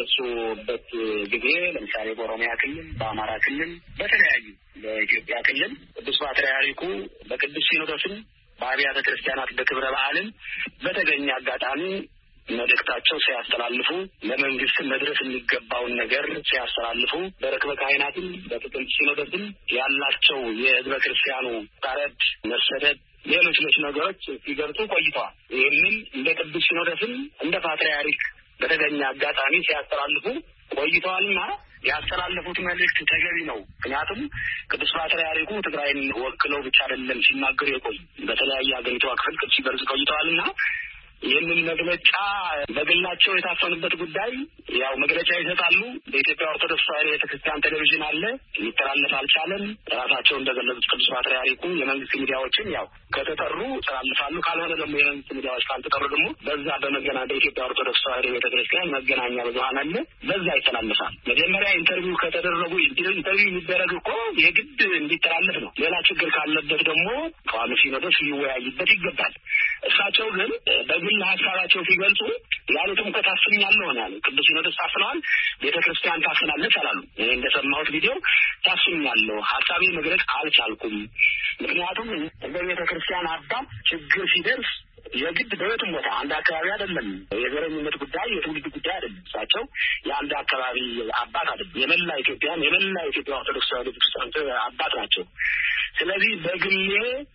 Speaker 9: በሚነሱበት ጊዜ ለምሳሌ በኦሮሚያ ክልል፣ በአማራ ክልል፣ በተለያዩ በኢትዮጵያ ክልል ቅዱስ ፓትርያርኩ በቅዱስ ሲኖዶስም በአብያተ ክርስቲያናት በክብረ በዓልን በተገኘ አጋጣሚ መልእክታቸው ሲያስተላልፉ ለመንግስት መድረስ የሚገባውን ነገር ሲያስተላልፉ በረክበ ካህናትም በጥቅምት ሲኖዶስም ያላቸው የህዝበ ክርስቲያኑ ታረድ መሰደድ ሌሎች ሌሎች ነገሮች ሲገልጹ ቆይተዋል። ይህንን እንደ ቅዱስ ሲኖዶስም እንደ ፓትርያርክ በተገኘ አጋጣሚ ሲያስተላልፉ ቆይተዋልና ያስተላለፉት መልእክት ተገቢ ነው። ምክንያቱም ቅዱስ ፓትርያርኩ ትግራይን ወክለው ብቻ አይደለም ሲናገሩ የቆዩ በተለያየ ሀገሪቷ ክፍል ቅዱስ ሲገልጹ ቆይተዋልና ይህንን መግለጫ በግላቸው የታፈኑበት ጉዳይ ያው መግለጫ ይሰጣሉ። በኢትዮጵያ ኦርቶዶክስ ተዋሕዶ ቤተክርስቲያን ቴሌቪዥን አለ፣ ሊተላለፍ አልቻለም። ራሳቸው እንደገለጹት ቅዱስ ፓትርያርኩ የመንግስት ሚዲያዎችን ያው ከተጠሩ ይተላልፋሉ፣ ካልሆነ ደግሞ የመንግስት ሚዲያዎች ካልተጠሩ ደግሞ በዛ በመገና በኢትዮጵያ ኦርቶዶክስ ተዋሕዶ ቤተክርስቲያን መገናኛ ብዙኃን አለ፣ በዛ ይተላልፋል። መጀመሪያ ኢንተርቪው ከተደረጉ ኢንተርቪው የሚደረግ እኮ የግድ እንዲተላለፍ ነው። ሌላ ችግር ካለበት ደግሞ ቋሚ ሲኖዶስ ሊወያይበት ይገባል። እሳቸው ግን በግል ሀሳባቸው ሲገልጹ ያሉትም ከታፍኛለሁ ነው። ቅዱስ ሲኖዶስ ታፍነዋል፣ ቤተክርስቲያን ታፍናለች አላሉ። እኔ እንደሰማሁት ቪዲዮ ታፍኛለሁ፣ ሀሳቤ መግለጽ አልቻልኩም። ምክንያቱም እንደ ቤተክርስቲያን አባት ችግር ሲደርስ የግድ በየትም ቦታ አንድ አካባቢ አይደለም። የዘረኝነት ጉዳይ የትውልድ ጉዳይ አይደለም። እሳቸው የአንድ አካባቢ አባት አይደለም። የመላ ኢትዮጵያን የመላ ኢትዮጵያ ኦርቶዶክስ ተዋሕዶ ቤተክርስቲያን አባት ናቸው። ስለዚህ በግሌ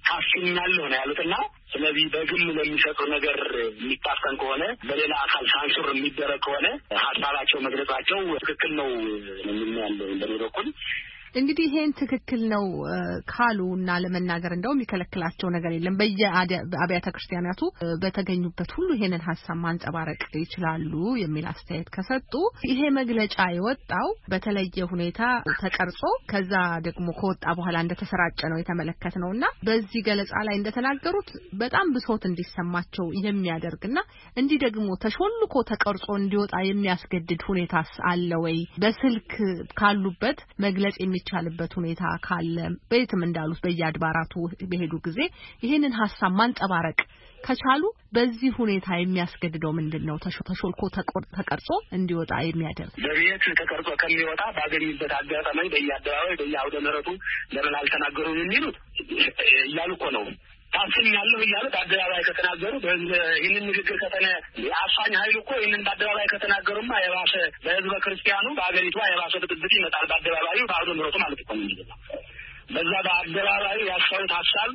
Speaker 9: ታፍኛለሁ ነው ያሉትና ስለዚህ በግል ለሚሰጡ ነገር የሚታፈን ከሆነ በሌላ አካል ሳንሱር የሚደረግ ከሆነ ሀሳባቸው መግለጻቸው ትክክል ነው የሚያለው በኔ በኩል።
Speaker 8: እንግዲህ ይሄን ትክክል ነው ካሉና ለመናገር እንደውም ይከለክላቸው ነገር የለም በየአብያተ ክርስቲያናቱ በተገኙበት ሁሉ ይሄንን ሐሳብ ማንጸባረቅ ይችላሉ የሚል አስተያየት ከሰጡ ይሄ መግለጫ የወጣው በተለየ ሁኔታ ተቀርጾ ከዛ ደግሞ ከወጣ በኋላ እንደተሰራጨ ነው የተመለከትነውና በዚህ ገለጻ ላይ እንደተናገሩት በጣም ብሶት እንዲሰማቸው የሚያደርግና እንዲህ ደግሞ ተሾልኮ ተቀርጾ እንዲወጣ የሚያስገድድ ሁኔታስ አለ ወይ በስልክ ካሉበት መግለጽ የሚቻልበት ሁኔታ ካለ በየትም እንዳሉት በየአድባራቱ በሄዱ ጊዜ ይሄንን ሐሳብ ማንጸባረቅ ከቻሉ በዚህ ሁኔታ የሚያስገድደው ምንድነው ተሾልኮ ተቀርጾ እንዲወጣ የሚያደርግ
Speaker 9: በቤት ተቀርጾ ከሚወጣ ባገኙበት አጋጣሚ በየአደባባይ በየአውደ ምሕረቱ ለምን አልተናገሩም የሚሉት እያሉ እኮ ነው ታፍኝ ያለው ይያሉ በአደባባይ ከተናገሩ ይህንን ንግግር ከተነ አፋኝ ኃይል እኮ ይህንን በአደባባይ ከተናገሩማ የባሰ በህዝበ ክርስቲያኑ በአገሪቷ የባሰ ብጥብጥ ይመጣል በአደባባዩ በአውደ ምሕረቱ ማለት እኮ ነው በዛ በአደባባዩ ያሳውት ሐሳብ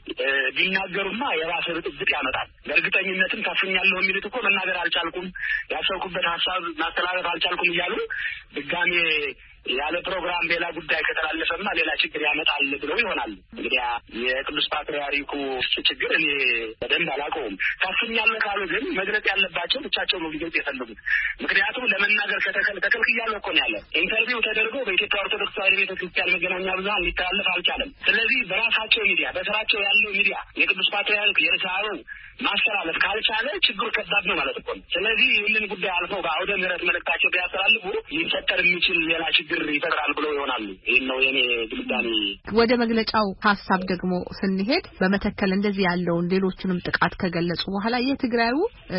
Speaker 9: ቢናገሩማ የባሰ ብጥብጥ ያመጣል በእርግጠኝነትም ታፍኛለሁ የሚሉት እኮ መናገር አልቻልኩም ያሰብኩበት ሐሳብ ማስተላለፍ አልቻልኩም ይያሉ ድጋሜ ያለ ፕሮግራም ሌላ ጉዳይ ከተላለፈማ ሌላ ችግር ያመጣል ብለው ይሆናል እንግዲህ የቅዱስ ፓትርያርኩ ችግር እኔ በደንብ አላውቀውም ታፍኛለሁ ካሉ ግን መግለጽ ያለባቸው ብቻቸው ነው ሊገልጽ የፈለጉት ምክንያቱም ለመናገር ከተከለ ተከልክያለሁ እኮ ነው ያለ ኢንተርቪው ተደርጎ በኢትዮጵያ ኦርቶዶክስ ተዋሕዶ ቤተክርስቲያን መገናኛ ብዙሃን ሊተላለፍ አልቻለም ስለዚህ በራሳቸው ሚዲያ በስራቸው ያለው ሚዲያ የቅዱስ ፓትርያርኩ የርሳሩ ማስተላለፍ ካልቻለ ችግሩ ከባድ ነው ማለት ነው ስለዚህ ይህንን ጉዳይ አልፈው በአውደ ምሕረት መልእክታቸው ቢያስተላልፉ ሊፈጠር የሚችል ሌላ ችግር ይፈጥራል ብለው ይሆናሉ ይሄን ነው የኔ ግምታኔ
Speaker 8: ወደ መግለጫው ሐሳብ ደግሞ ስንሄድ በመተከል እንደዚህ ያለውን ሌሎችንም ጥቃት ከገለጹ በኋላ የትግራዩ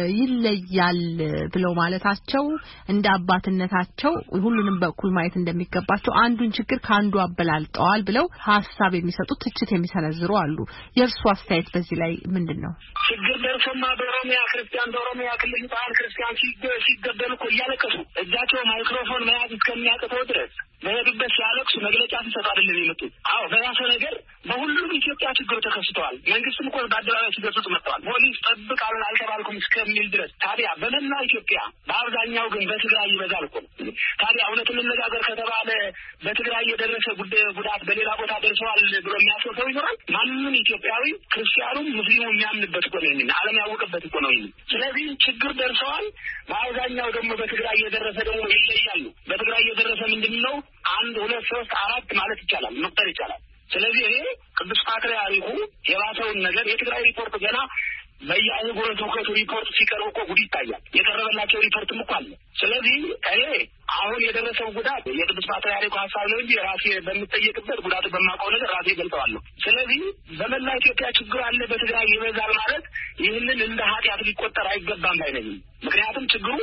Speaker 8: ይለያል ብለው ማለታቸው እንደ አባትነታቸው ሁሉንም በኩል ማየት እንደሚገባቸው አንዱን ችግር ካንዱ አበላልጠዋል ብለው ሐሳብ የሚሰጡት ትችት የሚሰነዝሩ አሉ የእርሱ አስተያየት በዚህ ላይ ምንድነው
Speaker 9: ችግር ደርሶማ በኦሮሚያ ክርስቲያን በኦሮሚያ ክልል ታን ክርስቲያን ሲገደሉ እኮ እያለቀሱ እጃቸው ማይክሮፎን መያዝ እስከሚያቅተው ድረስ በሄዱበት ሲያለቅሱ መግለጫ ሲሰጡ አይደለም የመጡት አዎ በራሱ ነገር በሁሉም ኢትዮጵያ ችግር ተከስተዋል መንግስትም እኮ በአደባባይ ሲገለጹ መጥተዋል ፖሊስ ጠብቅ አልተባልኩም እስከሚል ድረስ ታዲያ በመላ ኢትዮጵያ በአብዛኛው ግን በትግራይ ይበዛል እኮ ታዲያ እውነቱን እንነጋገር ከተባለ በትግራይ የደረሰ ጉዳት በሌላ ቦታ ደርሰዋል ብሎ የሚያስበው ሰው ይኖራል ማንንም ኢትዮጵያዊ ክርስቲያኑም ሙስሊሙም የሚያምንበት እኮ ነው ዓለም ያወቀበት እኮ ነው ስለዚህ ችግር ደርሰዋል በአብዛኛው ደግሞ በትግራይ የደረሰ ደግሞ ይለያሉ በትግራይ የደረሰ ምንድነው አንድ ሁለት ሶስት አራት ማለት ይቻላል መቁጠር ይቻላል ስለዚህ እኔ ቅዱስ ፓትርያርኩ የባሰውን ነገር የትግራይ ሪፖርት ገና በየአህጉረ ስብከቱ ሪፖርት ሲቀርብ እኮ ጉድ ይታያል የቀረበላቸው ሪፖርትም እኮ አለ ስለዚህ እኔ አሁን የደረሰው ጉዳት የቅዱስ ፓትርያርኩ ሐሳብ ነው እንጂ ራሴ በምጠየቅበት ጉዳቱ በማውቀው ነገር ራሴ ገልጠዋለሁ ስለዚህ በመላ ኢትዮጵያ ችግር አለ በትግራይ ይበዛል ማለት ይህንን እንደ ኃጢአት ሊቆጠር አይገባም ባይነኝ ምክንያቱም ችግሩ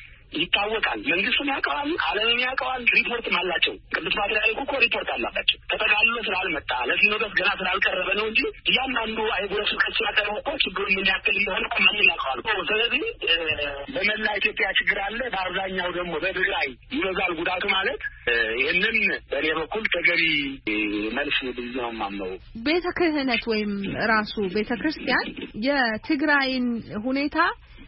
Speaker 9: ይታወቃል መንግስትም ያውቀዋል ዓለምም ያውቀዋል ሪፖርትም አላቸው ቅዱስ ፓትርያርኩ እኮ ሪፖርት አላቸው ተጠቃሎ ስላልመጣ ለሲኖዶስ ገና ስላልቀረበ ነው እንጂ ያንዳንዱ አይጉረ ስብከት ሲያቀርብ እኮ ችግሩ ምን ያክል እንደሆነ እኮ ማንም ያውቀዋል ስለዚህ በመላ ኢትዮጵያ ችግር አለ በአብዛኛው ደግሞ በትግራይ ይበዛል ጉዳቱ ማለት ይህንን በእኔ በኩል ተገቢ መልስ ብዙ ነው ማምነው
Speaker 8: ቤተ ክህነት ወይም ራሱ ቤተ ክርስቲያን የትግራይን ሁኔታ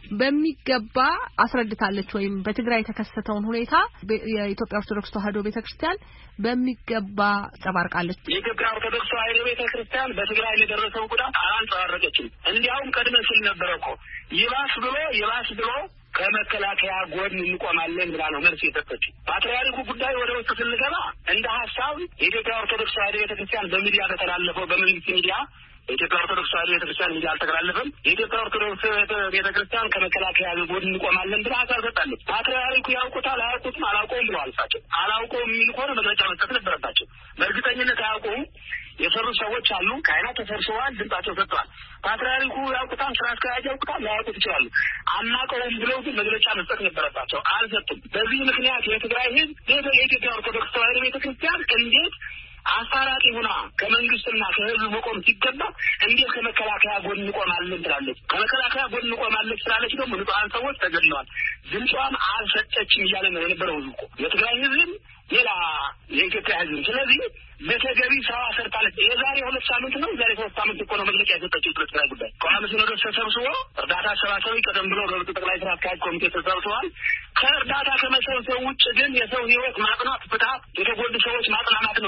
Speaker 8: በሚገባ አስረድታለች ወይም በትግራይ የተከሰተውን ሁኔታ የኢትዮጵያ ኦርቶዶክስ ተዋሕዶ ቤተክርስቲያን በሚገባ ተባርቃለች
Speaker 9: የኢትዮጵያ ኦርቶዶክስ ተዋሕዶ ቤተክርስቲያን በትግራይ ለደረሰው ጉዳት አላንጸባረቀችም እንዲያውም ቀድመ ሲል ነበር እኮ ይባስ ብሎ ይባስ ብሎ ከመከላከያ ጎን እንቆማለን ብላ ነው መልስ የሰጠችው ፓትርያርኩ ጉዳይ ወደ ውስጥ ስንገባ እንደ ሐሳብ የኢትዮጵያ ኦርቶዶክስ ተዋሕዶ ቤተክርስቲያን በሚዲያ ተተላለፈው በመንግስት ሚዲያ የኢትዮጵያ ኦርቶዶክስ ተዋሕዶ ቤተክርስቲያን ሚዲያ አልተከላለፈም የኢትዮጵያ ኦርቶዶክስ ቤተክርስቲያን ከመከላከያ ጎን እንቆማለን ብላ ሐሳብ ሰጣለች ፓትርያርኩ ያውቁታል አያውቁትም አላውቀውም ብለዋል እሳቸው አላውቀውም የሚል ከሆነ መግለጫ መስጠት ነበረባቸው በእርግጠኝነት አያውቁም የሰሩ ሰዎች አሉ ካህናት ተሰብስበዋል ድምጻቸው ሰጥተዋል ፓትርያርኩ ያውቁታል ስራ አስኪያጅ ያውቁታል ላያውቁት ይችላሉ አናውቀውም ብለው ግን መግለጫ መስጠት ነበረባቸው አልሰጡም በዚህ ምክንያት የትግራይ ህዝብ የኢትዮጵያ ኦርቶዶክስ ተዋሕዶ ቤተክርስቲያን እንዴት አሳራቂ ሆና ከመንግስትና ከህዝብ መቆም ሲገባ እንዴት ከመከላከያ ጎን እንቆማለን ትላለች ከመከላከያ ጎን እንቆማለን ትላለች ደግሞ ንጹሃን ሰዎች ተገድለዋል ድምጿን አልሰጠችም እያለ ነው የነበረው ህዝብ የትግራይ ህዝብ ሌላ የኢትዮጵያ ህዝብ ስለዚህ በተገቢ ሰው አሰርታለች የዛሬ ሁለት ሳምንት ነው ዛሬ ሶስት ሳምንት እኮ ነው መግለጫ የሰጠችው ስለትግራይ ጉዳይ ኮሚቴ ሲኖዶስ ተሰብስቦ እርዳታ ሰባሰቢ ቀደም ብሎ በርቱ ጠቅላይ ስራ አስኪያጅ ኮሚቴ ተሰብስቧል ከእርዳታ ከመሰብሰብ ውጭ ግን የሰው ህይወት ማጽናት ፍትሀት የተጎዱ ሰዎች ማጽናናት ነው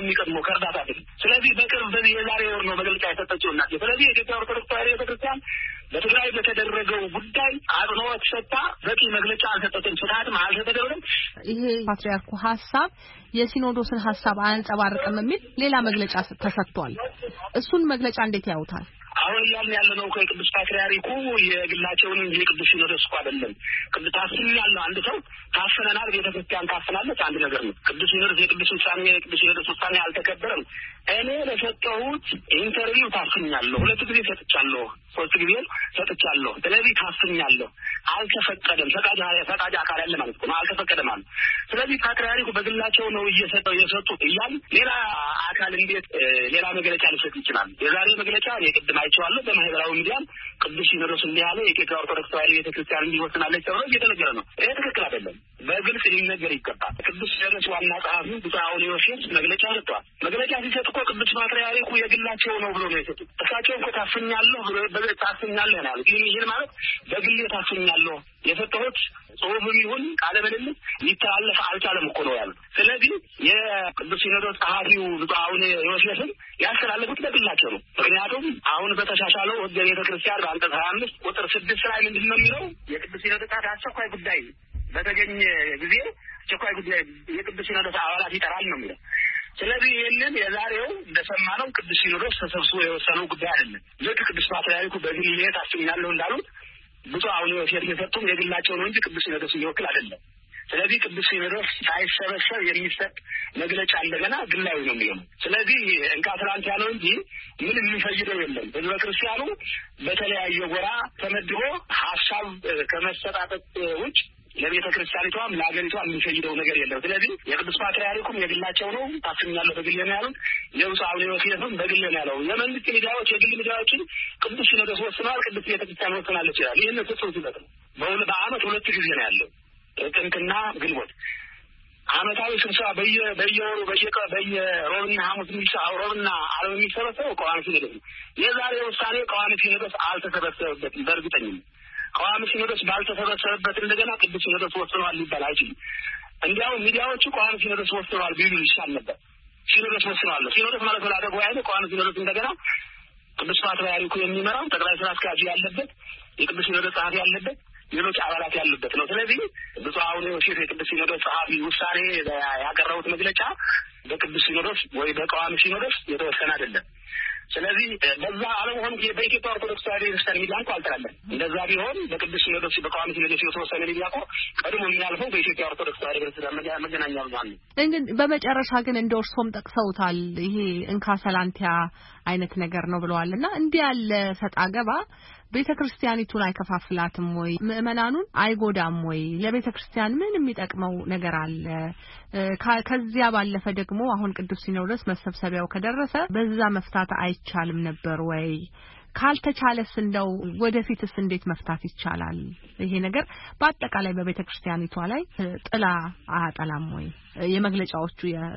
Speaker 9: የሚቀድመው ከእርዳታ አይደለም። ስለዚህ በቅርብ በዚህ የዛሬ ወር ነው መግለጫ የሰጠችውና ስለዚህ የኢትዮጵያ ኦርቶዶክስ ተዋሕዶ ቤተክርስቲያን በትግራይ በተደረገው ጉዳይ አጽንኦት ሰጥታ በቂ መግለጫ አልሰጠችም። ፍትሐትም አልተደረገም።
Speaker 8: ይሄ ፓትርያርኩ ሐሳብ የሲኖዶስን ሐሳብ አያንጸባርቅም የሚል ሌላ መግለጫ ተሰጥቷል። እሱን መግለጫ እንዴት ያዩታል?
Speaker 9: አሁን ያልን ያለነው ከቅዱስ ፓትርያርኩ የግላቸውን እንጂ ቅዱስ ሲኖዶስ እኮ አይደለም። ቅዱስ ታፍኛለሁ አንድ ሰው ታፈነናል፣ ቤተክርስቲያን ታፍናለች አንድ ነገር ነው። ቅዱስ ሲኖዶስ የቅዱስ ውሳኔ የቅዱስ ሲኖዶስ ውሳኔ አልተከበረም። እኔ ለሰጠሁት ኢንተርቪው ታፍኛለሁ፣ ሁለት ጊዜ ሰጥቻለሁ፣ ሶስት ጊዜ ሰጥቻለሁ። ስለዚህ ታፍኛለሁ፣ አልተፈቀደም። ፈቃድ ፈቃድ አካል ያለ ማለት ነው፣ አልተፈቀደም ማለት። ስለዚህ ፓትርያርኩ በግላቸው ነው እየሰጠው የሰጡት እያል ሌላ አካል እንዴት ሌላ መግለጫ ሊሰጥ ይችላል? የዛሬ መግለጫ የቅድም አይቼዋለሁ በማህበራዊ ሚዲያም ቅዱስ ሲኖዶስ እንዲያለ የኢትዮጵያ ኦርቶዶክስ ተዋሕዶ ቤተክርስቲያን እንዲወስናለች ተብሎ እየተነገረ ነው። ይሄ ትክክል አይደለም። በግልጽ ሊነገር ይገባል። ቅዱስ ሲኖዶስ ዋና ጸሐፊ ብፁዕ አቡነ ዮሴፍ መግለጫ ሰጥተዋል። መግለጫ ሲሰጥ እኮ ቅዱስ ፓትርያርኩ የግላቸው ነው ብሎ ነው የሰጡት። እሳቸው እኮ ታፍኛለሁ ብሎ በግልጽ ታፍኛለሁ ነው ያሉት። ይህን ማለት በግሌ ታፍኛለሁ የሰጠሁት ጽሑፍም ይሁን ቃለ ምልልስ ሊተላለፍ አልቻለም እኮ ነው ያሉት። ስለዚህ የቅዱስ ሲኖዶስ ጸሐፊው ብፁዕ አቡነ ዮሴፍን ያስተላለፉት በግላቸው ነው። ምክንያቱም አሁን በተሻሻለው ሕገ ቤተ ክርስቲያን በአንቀጽ ሀያ አምስት ቁጥር ስድስት ላይ ምንድን ነው የሚለው? የቅዱስ ሲኖዶስ አስቸኳይ ጉዳይ በተገኘ ጊዜ አስቸኳይ ጉዳይ የቅዱስ ሲኖዶስ አባላት ይጠራል ነው የሚለው። ስለዚህ ይህንን የዛሬው እንደሰማነው ቅዱስ ሲኖዶስ ተሰብስቦ የወሰነው ጉዳይ አይደለም። ልክ ቅዱስ ፓትርያርኩ በግሌ ታፍኛለሁ እንዳሉት ብፁዕ አቡነ ዮሴፍ የሰጡም የግላቸው ነው እንጂ ቅዱስ ሲኖዶስ ሊወክል አይደለም። ስለዚህ ቅዱስ ሲኖዶስ ሳይሰበሰብ የሚሰጥ መግለጫ እንደገና ግላዊ ነው የሚሆነው። ስለዚህ እንካ ትላንት ያለው እንጂ ምን የሚፈይደው የለም። ህዝበ ክርስቲያኑ በተለያየ ጎራ ተመድቦ ሀሳብ ከመሰጣጠት ውጭ ለቤተ ክርስቲያኒቷም ለሀገሪቷም የሚፈይደው ነገር የለም። ስለዚህ የቅዱስ ፓትርያርኩም የግላቸው ነው ታፍኛለሁ በግሌ ነው ያሉት። የብፁዕ አቡነ ዮሴፍም በግሌ ነው ያለው። የመንግስት ሚዲያዎች የግል ሚዲያዎችን ቅዱስ ሲኖዶስ ወስኗል፣ ቅዱስ ቤተ ክርስቲያን ወስናለች ይላል። ይህን ፍጹም ስህተት ነው። በአመት ሁለት ጊዜ ነው ያለው፣ ጥቅምትና ግንቦት። አመታዊ ስብሰባ በየ በየወሩ በየቀ በየሮብና ሐሙስ የሚሰራው ሮብና ዓርብ የሚሰበሰበው ቋሚ ሲኖዶስ ነው። የዛሬ ውሳኔ ቋሚ ሲኖዶስ አልተሰበሰበበትም። በእርግጠኝነት ቋሚ ሲኖዶስ ባልተሰበሰበበት እንደገና ቅዱስ ሲኖዶስ ወስኗል ሊባል አይችልም። እንዲያው ሚዲያዎቹ ቋሚ ሲኖዶስ ወስኗል ቢሉ ይሻል ነበር። ሲኖዶስ ወስኗል። ሲኖዶስ ማለት ወላደ ጉባኤ ነው። ቋሚ ሲኖዶስ እንደገና ቅዱስ ፓትርያርኩ የሚመራው ጠቅላይ ስራ አስኪያጅ ያለበት የቅዱስ ሲኖዶስ ጸሐፊ ያለበት ሌሎች አባላት ያሉበት ነው። ስለዚህ ብፁዕ አቡነ ዮሴፍ የቅዱስ ሲኖዶስ ጸሐፊ ውሳኔ ያቀረቡት መግለጫ በቅዱስ ሲኖዶስ ወይ በቋሚ ሲኖዶስ የተወሰነ አይደለም። ስለዚህ በዛ አለመሆኑ በኢትዮጵያ ኦርቶዶክስ ተዋሕዶ ቤተክርስቲያን ሚዲያ እንኳን አልተላለፈም። እንደዛ ቢሆን በቅዱስ ሲኖዶስ በቋሚ ሲኖዶስ የተወሰነ ሚዲያ እኮ ቀድሞ የሚያልፈው በኢትዮጵያ ኦርቶዶክስ ተዋሕዶ ቤተክርስቲያን መገናኛ ብዙኃን ነው።
Speaker 8: እንግዲህ በመጨረሻ ግን እንደ እርሶም ጠቅሰውታል ይሄ እንካ ሰላንቲያ አይነት ነገር ነው ብለዋልና እንዲህ ያለ ሰጣ ገባ ቤተ ክርስቲያኒቱን አይከፋፍላትም ወይ? ምእመናኑን አይጎዳም ወይ? ለቤተ ክርስቲያን ምን የሚጠቅመው ነገር አለ? ከዚያ ባለፈ ደግሞ አሁን ቅዱስ ሲኖዶስ መሰብሰቢያው ከደረሰ በዛ መፍታት አይቻልም ነበር ወይ? ካልተቻለስ እንደው ወደፊትስ እንዴት መፍታት ይቻላል? ይሄ ነገር በአጠቃላይ በቤተ ክርስቲያኒቷ ላይ ጥላ አያጠላም ወይ? የመግለጫዎቹ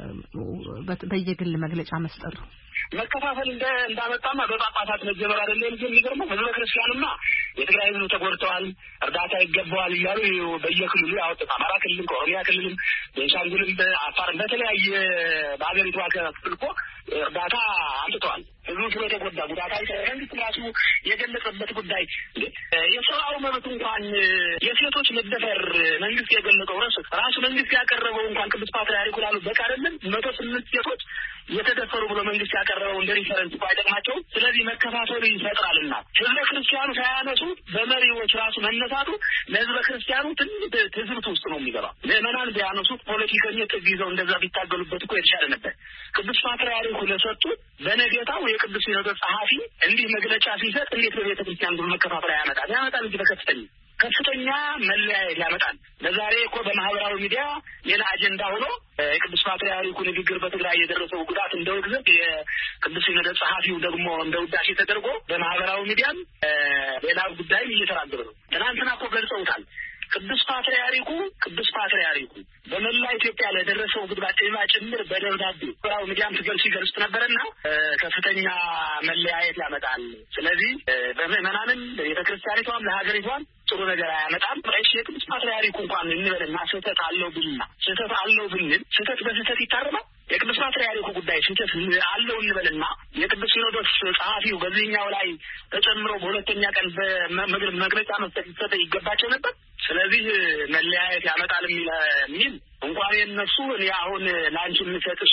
Speaker 8: በየግል መግለጫ መስጠቱ
Speaker 9: መከፋፈል እንደ እንዳመጣማ በጳጳሳት መጀመር አይደለም እንጂ የሚገርመው ህዝበ ክርስቲያንማ የትግራይ ህዝብ ተጎድተዋል፣ እርዳታ ይገባዋል እያሉ በየክልሉ ያወጡት አማራ ክልል፣ ኦሮሚያ ክልል፣ ቤንሻንጉልም፣ በአፋር በተለያየ በአገሪቷ ክፍል እኮ እርዳታ አምጥተዋል። ህዝቡ ስለተጎዳ ጉዳት መንግስት ራሱ የገለጸበት ጉዳይ የሰብአዊ መብት እንኳን የሴቶች መደፈር መንግስት የገለጸው ራሱ ራሱ መንግስት ያቀረበው እንኳን ቅዱስ ፓትርያርኩ ላሉ በቃ አይደለም መቶ ስምንት ሴቶች የተደፈሩ ብሎ መንግስት ያቀረበው እንደ ሪፈረንስ ባይጠቅማቸው። ስለዚህ መከፋፈሉ ይፈጥራልና ህዝበ ክርስቲያኑ ሳያነሱ በመሪዎች ራሱ መነሳቱ ለህዝበ ክርስቲያኑ ትልቅ ትዝብት ውስጥ ነው የሚገባው። ምዕመናን ቢያነሱት ፖለቲከኞች ጥግ ይዘው እንደዛ ቢታገሉበት እኮ የተሻለ ነበር። ቅዱስ ፓትርያርኩ ለሰጡት በነገታው የቅዱስ ሲኖዶስ ጸሐፊ እንዲህ መግለጫ ሲሰጥ እንዴት በቤተ ክርስቲያን ብዙ መከፋፈል ያመጣል? ያመጣል እንጂ በከፍተኛ ከፍተኛ መለያየት ያመጣል። ለዛሬ እኮ በማህበራዊ ሚዲያ ሌላ አጀንዳ ሆኖ የቅዱስ ፓትርያርኩ ንግግር በትግራይ የደረሰው ጉዳት እንደ ውግዘት የቅዱስ ሲኖዶስ ጸሐፊው ደግሞ እንደ ውዳሴ ተደርጎ በማህበራዊ ሚዲያም ሌላ ጉዳይ እየተራገበ ነው። ትናንትና እኮ ገልጸውታል። ቅዱስ ፓትርያርኩ ቅዱስ ፓትርያርኩ በመላ ኢትዮጵያ ለደረሰው ጉዳት ጭምር በደብዳቤ ብራው ሚዲያም ትገልጽ ሲገልጽ ነበርና ከፍተኛ መለያየት ያመጣል። ስለዚህ በምዕመናንም ለቤተክርስቲያኒቷም ለሀገሪቷም ጥሩ ነገር አያመጣም። እሺ የቅዱስ ፓትርያርኩ እንኳን እንበልና ስህተት አለው ብልና ስህተት አለው ብንል ስህተት በስህተት ይታረማል? የቅዱስ ፓትርያርኩ ጉዳይ ስንተስ አለው እንበልና የቅዱስ ሲኖዶስ ጸሐፊው በዚህኛው ላይ ተጨምሮ በሁለተኛ ቀን በመግለጫ መስጠት ይገባቸው ነበር። ስለዚህ መለያየት ያመጣል የሚል እንኳን የነሱ እኔ አሁን ላንቺ የምሰጥሽ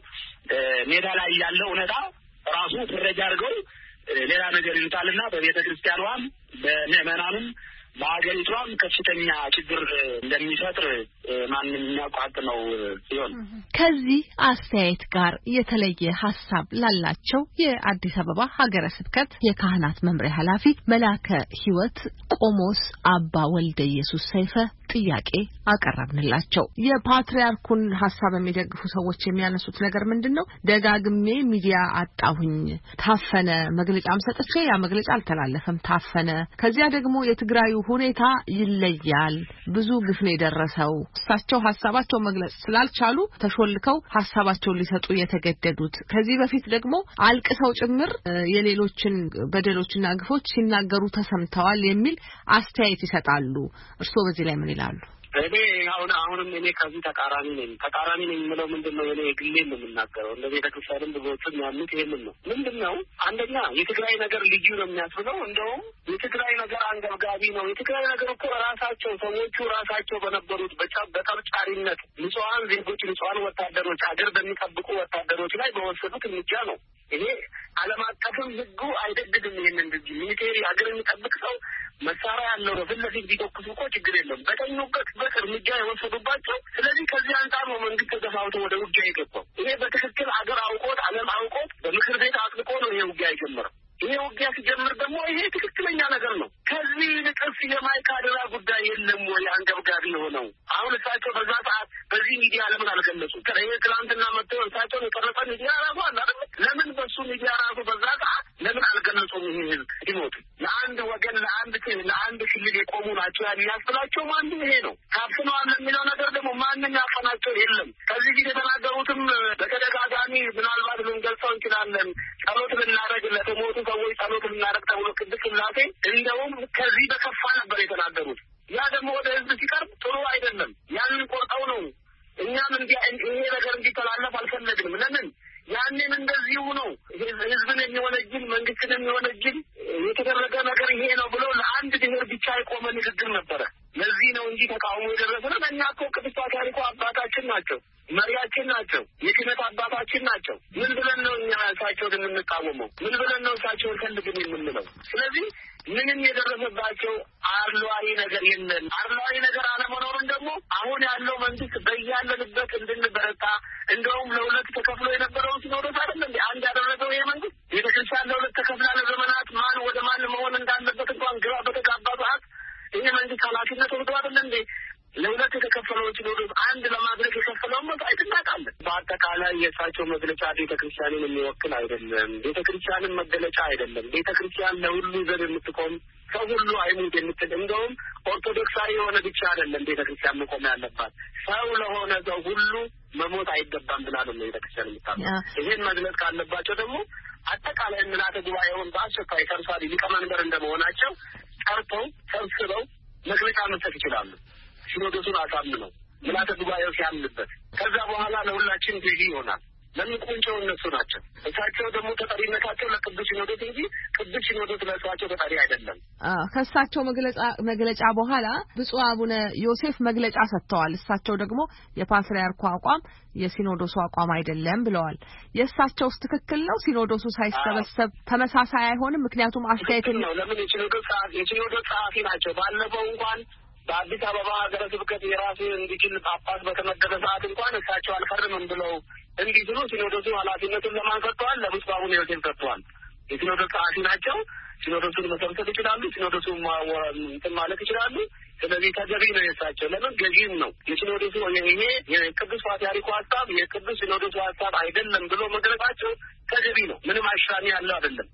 Speaker 9: ሜዳ ላይ ያለው እውነታ ራሱ ፍረጃ አድርገው ሌላ ነገር ይሉታልና በቤተ ክርስቲያኗም በምዕመናኑም በአገሪቷም ከፍተኛ ችግር እንደሚፈጥር ማንም የሚያውቃት ነው ሲሆን
Speaker 8: ከዚህ አስተያየት ጋር የተለየ ሐሳብ ላላቸው የአዲስ አበባ ሀገረ ስብከት የካህናት መምሪያ ኃላፊ መላከ ሕይወት ቆሞስ አባ ወልደ ኢየሱስ ሰይፈ ጥያቄ አቀረብንላቸው። የፓትርያርኩን ሐሳብ የሚደግፉ ሰዎች የሚያነሱት ነገር ምንድነው? ደጋግሜ ሚዲያ አጣሁኝ፣ ታፈነ፣ መግለጫም ሰጥቼ ያ መግለጫ አልተላለፈም፣ ታፈነ። ከዚያ ደግሞ የትግራዩ ሁኔታ ይለያል፣ ብዙ ግፍ ነው የደረሰው። እሳቸው ሐሳባቸው መግለጽ ስላልቻሉ ተሾልከው ሐሳባቸውን ሊሰጡ የተገደዱት። ከዚህ በፊት ደግሞ አልቅሰው ጭምር የሌሎችን በደሎችና ግፎች ሲናገሩ ተሰምተዋል የሚል አስተያየት ይሰጣሉ። እርሶ በዚህ ላይ ምን ይላሉ?
Speaker 9: እኔ አሁን አሁንም እኔ ከዚህ ተቃራኒ ነኝ። ተቃራኒ ነኝ የምለው ምንድነው? እኔ ግሌን ነው የምናገረው። እንደ ቤተ ክርስቲያንም ብዙዎችም ያሉት ይሄንን ነው። ምንድነው? አንደኛ የትግራይ ነገር ልዩ ነው የሚያስብለው። እንደውም የትግራይ ነገር አንገብጋቢ ነው። የትግራይ ነገር እኮ ራሳቸው ሰዎቹ ራሳቸው በነበሩት በጠብጫሪነት ንጹሃን ዜጎች፣ ንጹሃን ወታደሮች፣ አገር በሚጠብቁ ወታደሮች ላይ በወሰዱት እርምጃ ነው። ይሄ ዓለም አቀፍም ሕጉ አይደግድም። ይሄንን እንጂ ሚሊቴሪ አገር የሚጠብቅ ሰው መሳሪያ ያለው ነው። ፍለፊት ቢተኩሱ እኮ ችግር የለም። በተኙበት በት እርምጃ የወሰዱባቸው። ስለዚህ ከዚህ አንጻር ነው መንግስት ተገፋውቶ ወደ ውጊያ የገባው። ይሄ በትክክል አገር አውቆት ዓለም አውቆት በምክር ቤት አጥብቆ ነው ይሄ ውጊያ የጀመረው። ይሄ ውጊያ ሲጀምር ደግሞ ይሄ ትክክለኛ ነገር ነው። ከዚህ ልቅስ የማይካድራ ጉዳይ የለም ወይ አንገብጋቢ የሆነው? አሁን እሳቸው በዛ ሰዓት በዚህ ሚዲያ ለምን አልገለጹ? ይሄ ትናንትና መጥተው እሳቸውን የቀረጸ ሚዲያ ራሱ አለ አይደል? ለምን በሱ ሚዲያ ራሱ በዛ ሰዓት ለምን አልገለጹም? ይሄ ህዝብ ሲሞት ለአንድ ወገን ለአንድ ለአንድ ክልል የቆሙ ናቸው የሚያስብላቸው ማንም ይሄ ነው። ታፍነዋል የሚለው ነገር ደግሞ ማንም ያፈናቸው የለም። ከዚህ ጊዜ የተናገሩትም በተደጋጋሚ ምናልባት ልንገልጸው እንችላለን። ጸሎት ልናደርግ ለተሞቱ ሰዎች ጸሎት ልናደርግ ተብሎ ቅድስት ሥላሴ እንደውም ከዚህ በከፋ ነበር የተናገሩት። ያ ደግሞ ወደ ህዝብ ሲቀርብ ጥሩ አይደለም። ያንን ቆርጠው ነው እኛም እንዲያ ይሄ ነገር እንዲተላለፍ አልፈለግንም። ለምን ያንን እንደዚሁ ነው ህዝብን የሚወነጅል መንግስትን የሚወነጅል የተደረገ ነገር ይሄ ነው ብሎ ለአንድ ብሔር ብቻ የቆመ ንግግር ነበረ። ለዚህ ነው እንጂ ተቃውሞ የደረሰን እኛ እኮ ቅዱስ ፓትርያርኩ አባታችን ናቸው፣ መሪያችን ናቸው፣ የክህነት አባታችን ናቸው። ምን ብለን ነው እኛ እሳቸውን የምንቃወመው? ምን ብለን ነው እሳቸውን ፈልግን የምንለው? ስለዚህ ምንም የደረሰባቸው አርሏዊ ነገር የለም። አርሏዊ ነገር አለመኖሩን ደግሞ አሁን ያለው መንግስት በያለንበት እንድንበረታ እንደውም ለሁለት ተከፍሎ የነበረው ሲኖዶስ አይደለም እንዴ አንድ ያደረገው ይሄ መንግስት። ቤተክርስቲያን ለሁለት ተከፍላ ለዘመናት ማን ወደ ማን መሆን እንዳለበት እንኳን ግራ በተጋባ ሰዓት ይሄ መንግስት ኃላፊነት ወስዶ አይደለም እንዴ ለሁለት የተከፈለው ሲኖዶስ አንድ ለማድረግ የከፈለውን መስዋዕት እናውቃለን። በአጠቃላይ የእሳቸው መግለጫ ቤተክርስቲያንን የሚወክል አይደለም። ቤተክርስቲያንን መገለጫ አይደለም። ቤተክርስቲያን ለሁሉ ዘር የምትቆም ሰው ሁሉ አይሙት የምትል እንደውም ኦርቶዶክሳዊ የሆነ ብቻ አይደለም ቤተክርስቲያን መቆም ያለባት ሰው ለሆነ ሰው ሁሉ መሞት አይገባም ብላ ነው ቤተክርስቲያን የምታምነው። ይሄን መግለጽ ካለባቸው ደግሞ አጠቃላይ ምልዓተ ጉባኤውን በአስቸኳይ ሰብሳቢ ሊቀመንበር እንደመሆናቸው ጠርተው ሰብስበው መግለጫ መስጠት ይችላሉ። ሲኖዶሱን አሳምነው ምልዓተ ጉባኤው ሲያምንበት ከዛ በኋላ ለሁላችን ገዢ ይሆናል። ለምን ቁንጮው እነሱ ናቸው። እሳቸው ደግሞ ተጠሪነታቸው ለቅዱስ ሲኖዶስ እንጂ ቅዱስ ሲኖዶስ ለእሳቸው ተጠሪ አይደለም።
Speaker 8: አዎ ከእሳቸው መግለጫ መግለጫ በኋላ ብፁዕ አቡነ ዮሴፍ መግለጫ ሰጥተዋል። እሳቸው ደግሞ የፓትርያርኩ አቋም የሲኖዶሱ አቋም አይደለም ብለዋል። የእሳቸውስ ትክክል ነው? ሲኖዶሱ ሳይሰበሰብ ተመሳሳይ አይሆንም? ምክንያቱም አስተያየት
Speaker 9: ነው። ለምን የሲኖዶስ የሲኖዶስ ጸሐፊ ናቸው። ባለፈው እንኳን በአዲስ አበባ ሀገረ ስብከት የራሱ እንዲችል ጳጳስ በተመደበ ሰዓት እንኳን እሳቸው አልፈርምም ብለው እንዲህ ብሎ ሲኖዶሱ ኃላፊነቱን ለማን ሰጥተዋል? ለብፁዕ አቡነ ዮሴፍ ሰጥተዋል። የሲኖዶስ ጸሐፊ ናቸው። ሲኖዶሱን መሰብሰብ ይችላሉ። ሲኖዶሱን እንትን ማለት ይችላሉ። ስለዚህ ተገቢ ነው የእሳቸው። ለምን ገዢም ነው የሲኖዶሱ ይሄ የቅዱስ ፓትርያርኩ ሀሳብ የቅዱስ ሲኖዶሱ ሀሳብ አይደለም ብሎ መግለጻቸው ተገቢ ነው። ምንም አሻሚ ያለው አይደለም።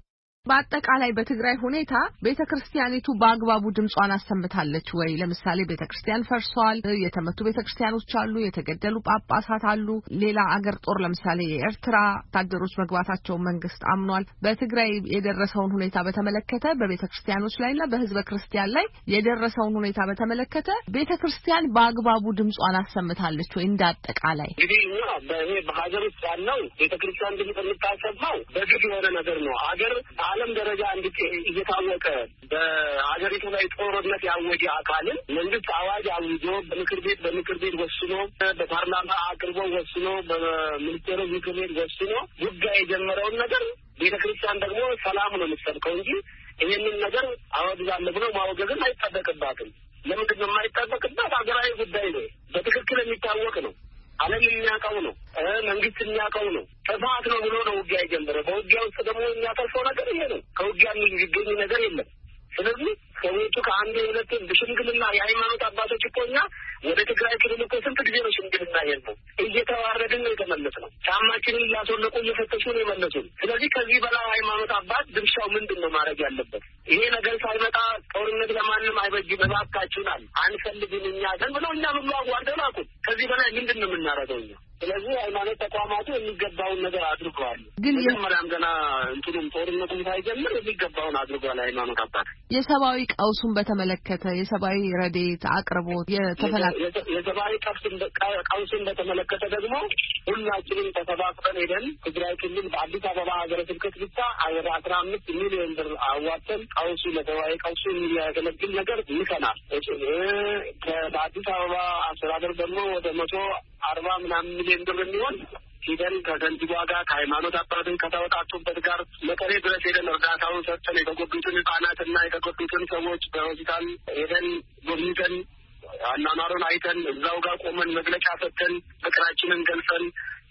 Speaker 8: በአጠቃላይ በትግራይ ሁኔታ ቤተክርስቲያኒቱ በአግባቡ ድምጿን አሰምታለች ወይ? ለምሳሌ ቤተክርስቲያን ፈርሷል፣ የተመቱ ቤተክርስቲያኖች አሉ፣ የተገደሉ ጳጳሳት አሉ። ሌላ አገር ጦር ለምሳሌ የኤርትራ ወታደሮች መግባታቸው መንግስት አምኗል። በትግራይ የደረሰውን ሁኔታ በተመለከተ በቤተክርስቲያኖች ላይና በህዝበ ክርስቲያን ላይ የደረሰውን ሁኔታ በተመለከተ ቤተክርስቲያን በአግባቡ ድምጿን አሰምታለች ወይ? እንዳጠቃላይ
Speaker 9: እንግዲህ እኛ በእኔ በሀገር ውስጥ ያለው ቤተክርስቲያን ድምጽ የምታሰማው በግድ የሆነ ነገር ነው። ሀገር በዓለም ደረጃ እንድት እየታወቀ በሀገሪቱ ላይ ጦርነት ያወጀ አካልን መንግስት አዋጅ አውጆ በምክር ቤት በምክር ቤት ወስኖ በፓርላማ አቅርቦ ወስኖ በሚኒስቴሩ ምክር ቤት ወስኖ ጉዳይ የጀመረውን ነገር ቤተክርስቲያን ደግሞ ሰላም ነው የምትሰብከው እንጂ ይህንን ነገር አወግዛለሁ ብሎ ማወገዝም አይጠበቅባትም። ለምንድን ነው የማይጠበቅባት? ሀገራዊ ጉዳይ ነው። በትክክል የሚታወቅ ነው። ዓለም የሚያውቀው ነው። መንግስት የሚያውቀው ነው። ጥፋት ነው ብሎ ነው ውጊያ የጀመረው። በውጊያ ውስጥ ደግሞ የሚያተርፈው ነገር ይሄ ነው። ከውጊያ የሚገኝ ነገር የለም። ስለዚህ ሰዎቹ ከአንድ የሁለት በሽምግልና የሃይማኖት አባቶች እኮ እኛ ወደ ትግራይ ክልል እኮ ስንት ጊዜ ነው ሽምግልና ያለው? እየተዋረድን ነው የተመለስነው። ጫማችንን እያስወለቁ እየፈተሹ ነው የመለሱን። ስለዚህ ከዚህ በላይ ሃይማኖት አባት ድርሻው ምንድን ነው ማድረግ ያለበት? ይሄ ነገር ሳይመጣ ጦርነት ለማንም አይበጅም፣ እባካችሁናል አንፈልግም እኛ ዘን ብለው እኛ ሁሉ አዋርደው ላኩ። ከዚህ በላይ ምንድን ነው የምናደርገው እኛ? ስለዚህ ሃይማኖት ተቋማቱ የሚገባውን ነገር አድርገዋል። ግን መጀመሪያም ገና እንትኑም ጦርነቱም ሳይጀምር የሚገባውን አድርገዋል ሃይማኖት አባት።
Speaker 8: የሰብአዊ ቀውሱን በተመለከተ የሰብአዊ ረድኤት አቅርቦት የተፈላ
Speaker 9: የሰብአዊ ቀውሱን በተመለከተ ደግሞ ሁላችንም ተሰባስበን ሄደን ትግራይ ክልል በአዲስ አበባ ሀገረ ስብከት ብቻ ወደ አስራ አምስት ሚሊዮን ብር አዋጥተን ቀውሱ ለሰብአዊ ቀውሱ የሚያገለግል ነገር ይሰናል። በአዲስ አበባ አስተዳደር ደግሞ ወደ መቶ አርባ ምናምን ሚሊዮን ብር የሚሆን ሂደን ከገንዘቡ ጋር ከሃይማኖት አባቶች ከተወጣጡበት ጋር መቀሌ ድረስ ሄደን እርዳታውን ሰጥተን የተጎዱትን ህጻናትና የተጎዱትን ሰዎች በሆስፒታል ሄደን ጎብኝተን አናናሩን አይተን እዛው ጋር ቆመን መግለጫ ሰጥተን ፍቅራችንን ገልጸን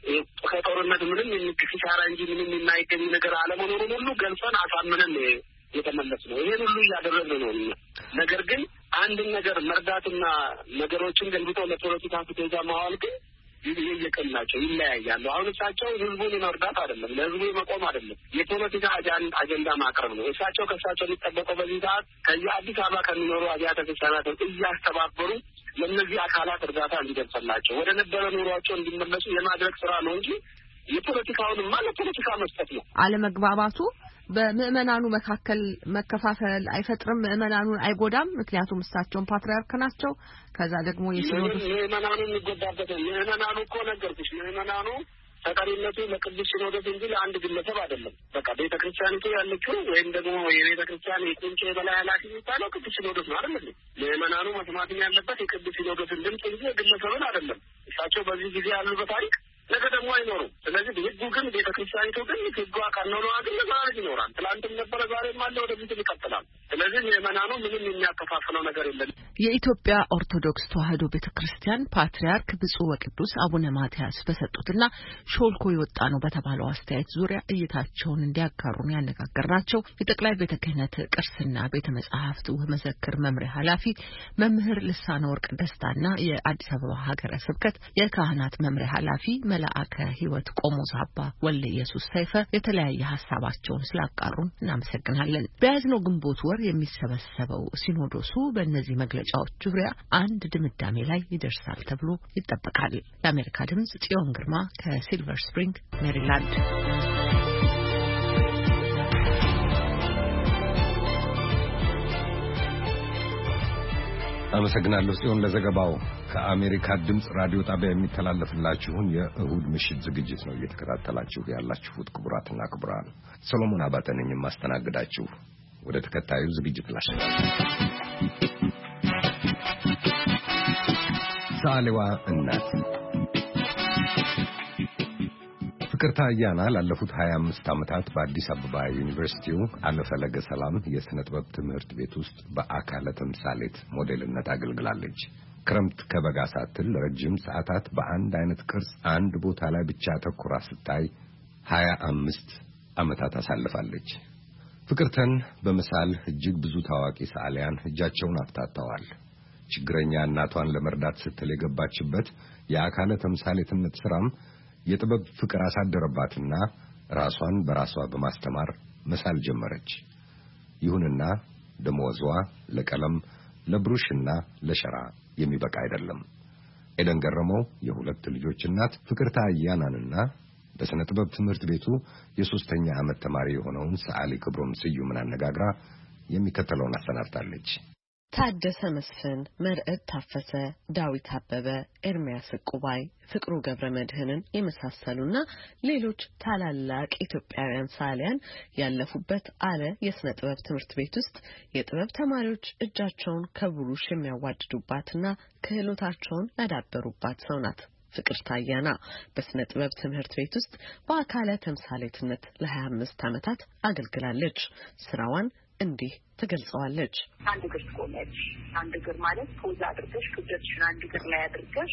Speaker 9: ከጦርነት ምንም የሚክሲሳራ እንጂ ምንም የማይገኝ ነገር አለመኖሩን ሁሉ ገልጸን አሳምነን የተመለስ ነው። ይሄን ሁሉ እያደረግን ነው። ነገር ግን አንድ ነገር መርዳትና ነገሮችን ገልብጦ ለፖለቲካ ፍጆታ ማዋል ግን ይየቀል ናቸው፣ ይለያያሉ። አሁን እሳቸው ህዝቡን መርዳት አይደለም፣ ለህዝቡ መቆም አይደለም፣ የፖለቲካ አጀንዳ ማቅረብ ነው። እሳቸው ከእሳቸው የሚጠበቀው በዚህ ሰዓት ከዚህ አዲስ አበባ ከሚኖሩ አብያተ ክርስቲያናት እያስተባበሩ ለእነዚህ አካላት እርዳታ እንዲደርስላቸው ወደ ነበረ ኑሯቸው እንዲመለሱ የማድረግ ስራ ነው እንጂ የፖለቲካውንማ ለፖለቲካ መስጠት ነው።
Speaker 8: አለመግባባቱ በምእመናኑ መካከል መከፋፈል አይፈጥርም፣ ምእመናኑን አይጎዳም። ምክንያቱም እሳቸውን ፓትርያርክ ናቸው። ከዛ ደግሞ የሲኖዶስ
Speaker 9: ምእመናኑ የሚጎዳበት ምእመናኑ እኮ ነገርኩሽ፣ ምእመናኑ ተጠሪነቱ ለቅዱስ ሲኖዶስ እንጂ ለአንድ ግለሰብ አይደለም። በቃ ቤተክርስቲያኒቱ ያለችው ወይም ደግሞ የቤተክርስቲያን የቁንጮ የበላይ ኃላፊ የሚባለው ቅዱስ ሲኖዶስ ነው አይደል? ምእመናኑ መስማትም ያለበት የቅዱስ ሲኖዶስን ድምፅ እንጂ የግለሰብን አይደለም። እሳቸው በዚህ ጊዜ ያሉ በታሪክ ነገ ደግሞ አይኖሩም። ስለዚህ ህጉ ግን ቤተክርስቲያኒቱ ግን ህጉ አካል ነው ነው ግን ዛሬ ይኖራል። ትላንትም ነበረ፣ ዛሬም አለ፣ ወደፊትም ይቀጥላል። ስለዚህ የመናኑ ምንም የሚያከፋፍለው ነገር የለም።
Speaker 8: የኢትዮጵያ ኦርቶዶክስ ተዋሕዶ ቤተክርስቲያን ፓትርያርክ ብፁዕ ወቅዱስ አቡነ ማትያስ በሰጡትና ሾልኮ የወጣ ነው በተባለው አስተያየት ዙሪያ እይታቸውን እንዲያጋሩን ያነጋገርናቸው የጠቅላይ ቤተ ክህነት ቅርስና ቤተ መጻሕፍት ወመዘክር መምሪያ ኃላፊ መምህር ልሳነ ወርቅ ደስታና የአዲስ አበባ ሀገረ ስብከት የካህናት መምሪያ ኃላፊ መልአከ ሕይወት ቆሞስ አባ ወልደ ኢየሱስ ሰይፈ የተለያየ ሀሳባቸውን ስላቃሩን እናመሰግናለን። በያዝነው ግንቦት ወር የሚሰበሰበው ሲኖዶሱ በእነዚህ መግለጫዎች ዙሪያ አንድ ድምዳሜ ላይ ይደርሳል ተብሎ ይጠበቃል። ለአሜሪካ ድምጽ ጽዮን ግርማ ከሲልቨር ስፕሪንግ ሜሪላንድ።
Speaker 2: አመሰግናለሁ ጽዮን ለዘገባው። ከአሜሪካ ድምጽ ራዲዮ ጣቢያ የሚተላለፍላችሁን የእሁድ ምሽት ዝግጅት ነው እየተከታተላችሁ ያላችሁት። ክቡራትና ክቡራን፣ ሰሎሞን አባተ ነኝ የማስተናግዳችሁ። ወደ ተከታዩ ዝግጅት ላሽ ሳሌዋ እናት ፍቅርታ አያና ላለፉት ሀያ አምስት ዓመታት በአዲስ አበባ ዩኒቨርሲቲው አለፈለገ ሰላም የሥነ ጥበብ ትምህርት ቤት ውስጥ በአካለ ተምሳሌት ሞዴልነት አገልግላለች። ክረምት ከበጋ ሳትል ረጅም ሰዓታት በአንድ አይነት ቅርጽ አንድ ቦታ ላይ ብቻ ተኩራ ስታይ ሀያ አምስት ዓመታት አሳልፋለች። ፍቅርተን በመሳል እጅግ ብዙ ታዋቂ ሰዓሊያን እጃቸውን አፍታተዋል። ችግረኛ እናቷን ለመርዳት ስትል የገባችበት የአካለ ተምሳሌትነት ስራም የጥበብ ፍቅር አሳደረባትና ራሷን በራሷ በማስተማር መሳል ጀመረች። ይሁንና ደሞዟ ለቀለም ለብሩሽና ለሸራ የሚበቃ አይደለም። ኤደን ገረመው የሁለት ልጆች እናት ፍቅርታ አያናንና በስነ ጥበብ ትምህርት ቤቱ የሶስተኛ ዓመት ተማሪ የሆነውን ሰዓሊ ክብሮም ስዩምን አነጋግራ የሚከተለውን አሰናድታለች።
Speaker 7: ታደሰ መስፍን፣ መርዕድ ታፈሰ፣ ዳዊት አበበ፣ ኤርሚያስ ቁባይ፣ ፍቅሩ ገብረመድህንን የመሳሰሉና ሌሎች ታላላቅ ኢትዮጵያውያን ሰዓሊያን ያለፉበት አለ የስነ ጥበብ ትምህርት ቤት ውስጥ የጥበብ ተማሪዎች እጃቸውን ከብሩሽ የሚያዋድዱባትና ክህሎታቸውን ያዳበሩባት ሰው ናት። ፍቅርታ አያና በስነ ጥበብ ትምህርት ቤት ውስጥ በአካለ ተምሳሌትነት ለሀያ አምስት ዓመታት አገልግላለች። ስራዋን እንዲህ ትገልጸዋለች።
Speaker 5: አንድ እግር ቆመች። አንድ እግር ማለት ፖዝ አድርገሽ ክብደትሽን አንድ እግር ላይ አድርገሽ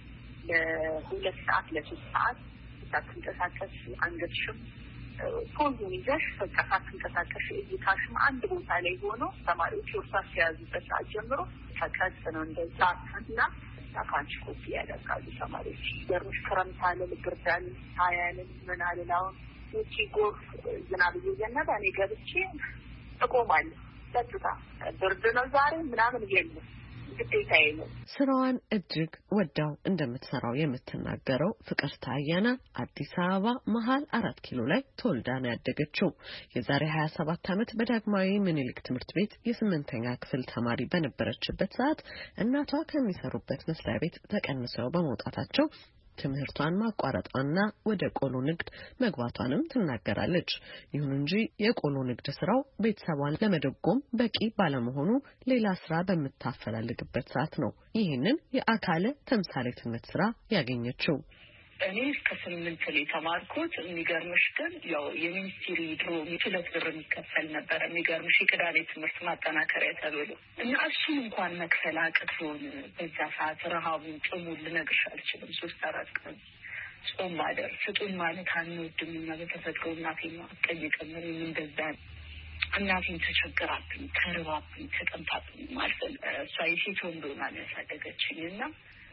Speaker 5: ለሁለት ሰዓት ለሶስት ሰዓት ሳትንቀሳቀስ አንገትሽም ፖዙን ይዘሽ በቃ ሳትንቀሳቀሽ እይታሽም አንድ ቦታ ላይ ሆኖ ተማሪዎች ወርሳት ሲያዙበት ሰዓት ጀምሮ ተቀጽ ነው እንደዛ እና ታካች ኮፒ ያደርጋሉ ተማሪዎች። ገርምሽ ክረምት አለ ልብርዳል ታያለን ምን አለላውን ውጪ ጎርፍ ዝናብ እየዘነበ እኔ ገብቼ እቆማለሁ። ለጥታ ብርድ ነው ዛሬ ምናምን የለም ግዴታዬ ነው።
Speaker 7: ስራዋን እጅግ ወዳው እንደምትሰራው የምትናገረው ፍቅርታ አያና አዲስ አበባ መሃል አራት ኪሎ ላይ ተወልዳ ነው ያደገችው። የዛሬ ሀያ ሰባት ዓመት በዳግማዊ ምኒልክ ትምህርት ቤት የስምንተኛ ክፍል ተማሪ በነበረችበት ሰዓት እናቷ ከሚሰሩበት መስሪያ ቤት ተቀንሰው በመውጣታቸው ትምህርቷን ማቋረጧና ወደ ቆሎ ንግድ መግባቷንም ትናገራለች። ይሁን እንጂ የቆሎ ንግድ ስራው ቤተሰቧን ለመደጎም በቂ ባለመሆኑ ሌላ ስራ በምታፈላልግበት ሰዓት ነው ይህንን የአካለ ተምሳሌትነት ስራ ያገኘችው።
Speaker 5: እኔ እስከ ስምንት ላይ ተማርኩት። የሚገርምሽ ግን ያው የሚኒስትሪ ድሮ ሁለት ብር የሚከፈል ነበር። የሚገርምሽ የቅዳሜ ትምህርት ማጠናከሪያ ተብሎ እና እሱን እንኳን መክፈል አቅቶን በዛ ሰዓት ረሃቡን ጥሙን ልነግርሽ አልችልም። ሶስት አራት ቀን ጾም ማደር ስጡን ማለት አንወድም እና በተፈጥሮ እናቴን አትጠይቅም። እኔም እንደዛ እናቴን ተቸግራብኝ ተርባብኝ ተጠምታብኝ ማለት እሷ የሴት ወንድ ሆና ነው ያሳደገችኝ እና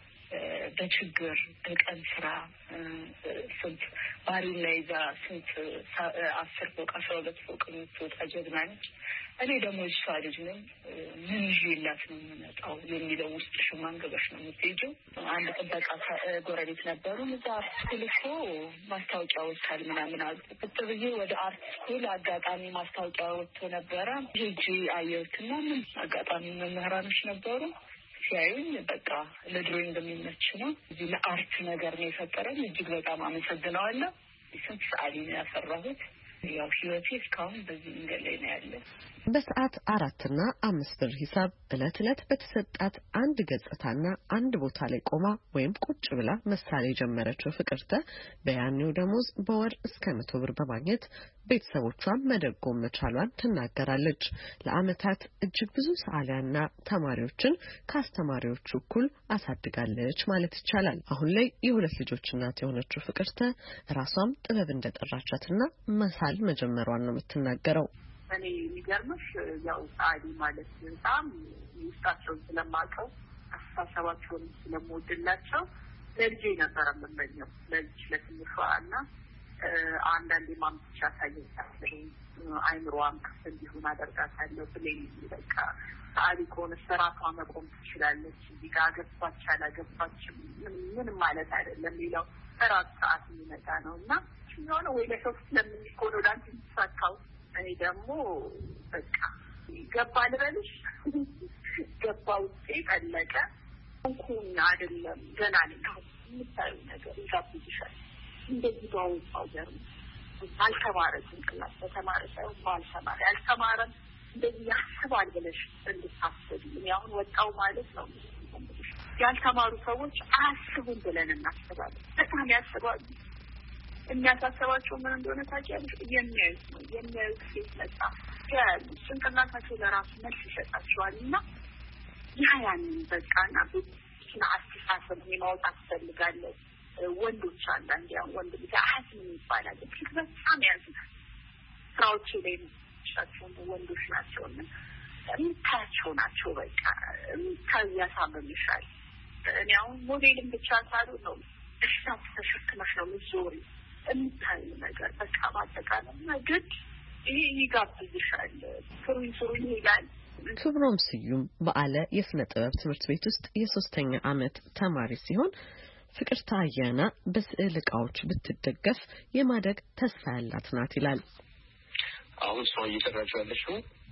Speaker 5: በችግር በቀን ስራ ስንት ባሪን ላይ እዛ ስንት አስር ፎቅ አስራ ሁለት ፎቅ የምትወጣ ጀግና ነች። እኔ ደግሞ እሷ ልጅ ነኝ ምን ይዤላት ነው የምመጣው የሚለው ውስጥ ሽማንገበሽ ነው የምትሄጂው። አንድ ጥበቃ ጎረቤት ነበሩ እዛ ስኩል እኮ ማስታወቂያ ወጥቷል ምናምን አሉ። ብትብዬ ወደ አርት ስኩል አጋጣሚ ማስታወቂያ ወጥቶ ነበረ። ሄጂ አየሁትና ምን አጋጣሚ መምህራኖች ነበሩ ሲያዩኝ በቃ ለድሮይንግ እንደሚመች ነው እዚህ ለአርት ነገር ነው የፈጠረኝ። እጅግ በጣም አመሰግናለሁ። ስንት ሰዓሊ ነው ያፈራሁት። ያው ህይወቴ እስካሁን በዚህ መንገድ ላይ ነው ያለው።
Speaker 7: በሰዓት አራትና አምስት ብር ሂሳብ እለት እለት በተሰጣት አንድ ገጽታና አንድ ቦታ ላይ ቆማ ወይም ቁጭ ብላ መሳሌ ጀመረችው ፍቅርተ በያኔው ደሞዝ በወር እስከ መቶ ብር በማግኘት ቤተሰቦቿን መደጎም መቻሏን ትናገራለች። ለአመታት እጅግ ብዙ ሰዓሊያና ተማሪዎችን ከአስተማሪዎቹ እኩል አሳድጋለች ማለት ይቻላል። አሁን ላይ የሁለት ልጆች እናት የሆነችው ፍቅርተ ራሷም ጥበብ እንደጠራቻትና መሳል መጀመሯን ነው የምትናገረው።
Speaker 5: እኔ የሚገርምሽ ያው ሰዓሊ ማለት በጣም ውስጣቸውን ስለማውቀው አስተሳሰባቸውን ስለምወድላቸው ለልጄ ነበር የምመኘው። ለልጅ ለትንሿ እና አንዳንዴ ማምጥቻ ታየኛለሁ አይምሮዋም ክፍል እንዲሆን አደርጋታለሁ ብለኝ በቃ ሰዓሊ ከሆነ ስራቷ መቆም ትችላለች። እዚህ ጋር ገባች አላገባችም ምንም ማለት አይደለም። ሌላው ራስ ሰዓት የሚመጣ ነው እና የሆነ ወይ ለሰው ስለምንኮኖ ዳንት ይሳካው እኔ ደግሞ በቃ ገባ ልበልሽ ገባ ውጤ ጠለቀ እንኩኝ አይደለም ገና ነው የምታዩ ነገር ይጋብዝሻል። እንደዚህ ነው ፓውደር አልተማረ ጭንቅላት በተማረ ሳይሆን ባልተማረ ያልተማረም እንደዚህ ያስባል ብለሽ እንድታስቢ እኔ አሁን ወጣው ማለት ነው። ያልተማሩ ሰዎች አያስቡም ብለን እናስባለን። በጣም ያስባሉ። የሚያሳስባቸው ምን እንደሆነ ታውቂያለሽ? የሚያዩት ነው። የሚያዩት ሴት መጣ ያሉ ጭንቅላታቸው ለራሱ መልስ ይሰጣቸዋል እና ያ ያንን በቃና ብቻ አስተሳሰብ የማውጣት ፈልጋለሁ። ወንዶች አንዳንድ ያ ወንድ ልጅ አሐስም ይባላል እጅግ በጣም ያዙት ስራዎች ላይ ሻቸው ወንዶች ናቸውና ታቸው ናቸው በቃ ታያሳምምሻል። እኔ አሁን ሞዴልም ብቻ ሳሉ ነው እሳት ተሸክመሽ ነው ምዞሪ እንታል ነገር በቃ ባጠቃላይ ነገር ይሄ ይጋብዝሻል ፍሩኝ ፍሩኝ ይላል።
Speaker 7: ክብሮም ስዩም በአለ የስነ ጥበብ ትምህርት ቤት ውስጥ የሶስተኛ ዓመት ተማሪ ሲሆን ፍቅርታ አያና በስዕል ዕቃዎች ብትደገፍ የማደግ ተስፋ ያላት ናት ይላል።
Speaker 9: አሁን ሰው እየሰራች ያለችው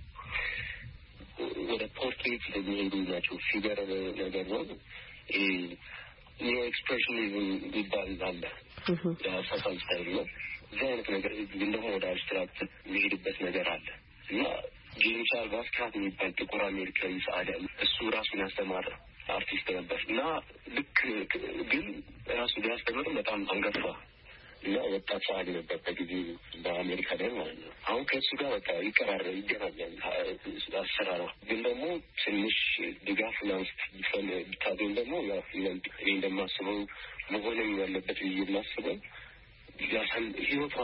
Speaker 9: ወደ ፖርትሬት ለሚሄዱ ናቸው ፊገር ነገር ነው። ኒዮ ኤክስፕሬሽኒዝም ይባላል አለ የአሳሳል ስታይል ነው። እዚህ አይነት ነገር ግን ደግሞ ወደ አብስትራክት የሚሄድበት ነገር አለ እና ጄምስ ባስካት የሚባል ጥቁር አሜሪካዊ ሰዓሊ እሱ ራሱን ያስተማረ አርቲስት ነበር እና ልክ ግን ራሱ ሊያስተምር በጣም አንገፋ እና ወጣት ሰዓሊ ነበር በጊዜ በአሜሪካ ላይ ማለት ነው። አሁን ከእሱ ጋር በቃ ይቀራረብ ይገናኛል አሰራራ ግን ደግሞ ትንሽ ድጋፍ ናንስት ብታገኝ ደግሞ ያው ይበልጥ እኔ እንደማስበው መሆንም ያለበት ብዬ የማስበው ያሳል ህይወቷ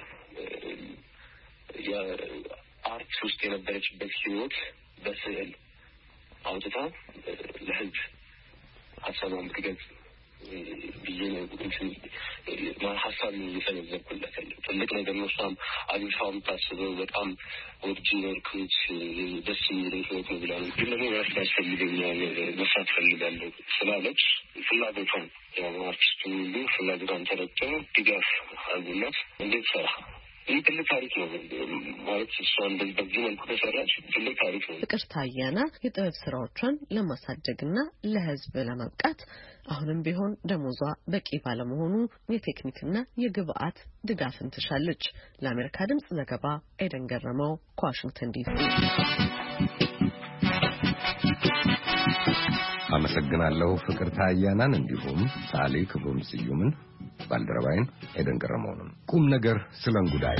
Speaker 9: የአርት ውስጥ የነበረችበት ህይወት በስዕል አውጥታ ለህዝብ ሀሳቧን ብትገልጽ ብዬ ነው እንትን ሀሳብ እየሰነዘርኩላት ያለው ትልቅ ነገር ነው። እሷም አግኝታው የምታስበው በጣም ኦሪጂናል ክሎት ደስ የሚለኝ ህይወት ነው ብላ ነው። ግን ደግሞ ራስ ያስፈልገኛል መስራት ፈልጋለሁ ስላለች ፍላጎቷን ያው አርቲስቱ ሁሉ ፍላጎቷን ተረድተው ድጋፍ አድርጉላት እንድትሰራ ይህ ትልቅ ታሪክ ነው ማለት እሷን በዚህ መልኩ ተሰራች ትልቅ ታሪክ ነው።
Speaker 7: ፍቅርታ አያና የጥበብ ስራዎቿን ለማሳደግና ለህዝብ ለማብቃት አሁንም ቢሆን ደሞዟ በቂ ባለመሆኑ የቴክኒክና የግብአት ድጋፍን ትሻለች። ለአሜሪካ ድምጽ ዘገባ ኤደን ገረመው ከዋሽንግተን ዲሲ።
Speaker 2: አመሰግናለሁ ፍቅርታ አያናን እንዲሁም ሳሊ ክብሮም ስዩምን ባልደረባይን ኤደን ገረመውንም። ቁም ነገር ስለ እንጉዳይ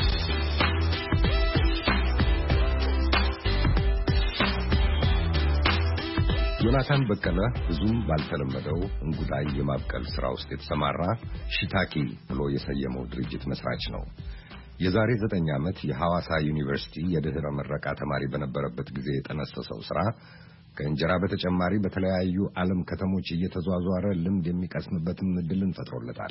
Speaker 2: ዮናታን በቀለ ብዙም ባልተለመደው እንጉዳይ የማብቀል ስራ ውስጥ የተሰማራ ሽታኪ ብሎ የሰየመው ድርጅት መስራች ነው። የዛሬ ዘጠኝ ዓመት የሐዋሳ ዩኒቨርሲቲ የድህረ ምረቃ ተማሪ በነበረበት ጊዜ የጠነሰሰው ስራ ከእንጀራ በተጨማሪ በተለያዩ ዓለም ከተሞች እየተዟዟረ ልምድ የሚቀስምበትም እድልን ፈጥሮለታል።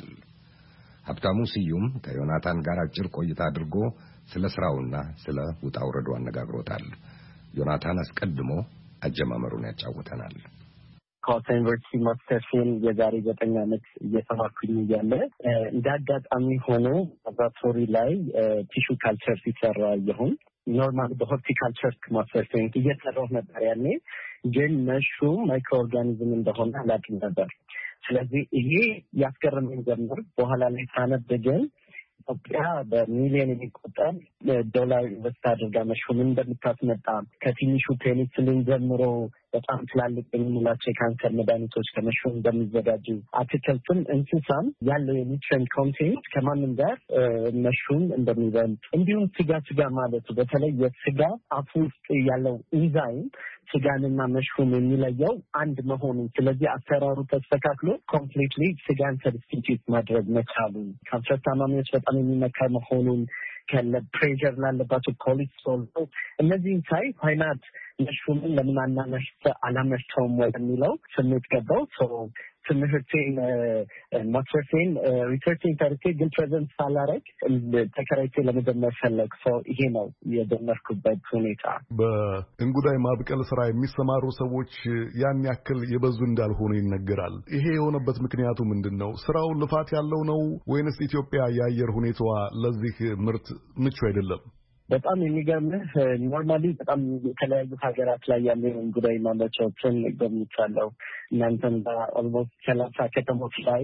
Speaker 2: ሀብታሙ ስዩም ከዮናታን ጋር አጭር ቆይታ አድርጎ ስለ ስራውና ስለ ውጣ ውረዱ አነጋግሮታል። ዮናታን አስቀድሞ አጀማመሩን ያጫውተናል።
Speaker 6: ከሐዋሳ ዩኒቨርሲቲ ማስተርሴን የዛሬ ዘጠኝ ዓመት እየተማርኩኝ እያለ እንደ አጋጣሚ ሆኖ ላቦራቶሪ ላይ ቲሹ ካልቸር ሲሰራ ይሁን ኖርማል በሆርቲካልቸር ማስተርሴን እየሰራሁ ነበር። ያኔ ግን መሽሩም ማይክሮ ኦርጋኒዝም እንደሆነ አላውቅም ነበር። ስለዚህ ይሄ ያስገረመኝ ጀመር። በኋላ ላይ ሳነብገን ኢትዮጵያ በሚሊዮን የሚቆጠር ዶላር ኢንቨስት አድርጋ መሽሩም እንደምታስመጣ ከትንሹ ፔኒሲሊን ጀምሮ በጣም ትላልቅ የሚላቸው የካንሰር መድኃኒቶች ከመሽሩም እንደሚዘጋጁ አትክልትም እንስሳም ያለው የኒውትሪየንት ኮንቴንት ከማንም ጋር መሽሩም እንደሚበልጥ እንዲሁም ስጋ ስጋ ማለቱ በተለይ የስጋ አፉ ውስጥ ያለው ኢንዛይም ስጋንና መሽሩም የሚለየው አንድ መሆኑን ስለዚህ አሰራሩ ተስተካክሎ ኮምፕሊትሊ ስጋን ሰብስቲቲዩት ማድረግ መቻሉ ካንሰር ታማሚዎች በጣም የሚመከር መሆኑን ከለ ፕሬሸር ላለባቸው ኮሌስትሮል እነዚህን ሳይ ፋይናት መሽሩምን ለምን አናመሽተ አላመሽተውም ወደሚለው ስሜት ገባው። ሶ ትምህርቴን ማስተርሴን ሪሰርችን ተርኬ ግን ፕሬዘንት ሳላረግ ተከራይቼ ለመጀመር ፈለግ። ሶ ይሄ ነው የጀመርኩበት ሁኔታ።
Speaker 10: በእንጉዳይ ማብቀል ስራ የሚሰማሩ ሰዎች ያን ያክል የበዙ እንዳልሆኑ ይነገራል። ይሄ የሆነበት ምክንያቱ ምንድን ነው? ስራው ልፋት ያለው ነው ወይንስ ኢትዮጵያ የአየር ሁኔታዋ ለዚህ ምርት ምቹ አይደለም?
Speaker 6: በጣም የሚገርምህ ኖርማሊ በጣም የተለያዩ ሀገራት ላይ ያሉ እንጉዳይ ማምረቻዎችን ገምቻለሁ። እናንተም በኦልሞስት ሰላሳ ከተሞች ላይ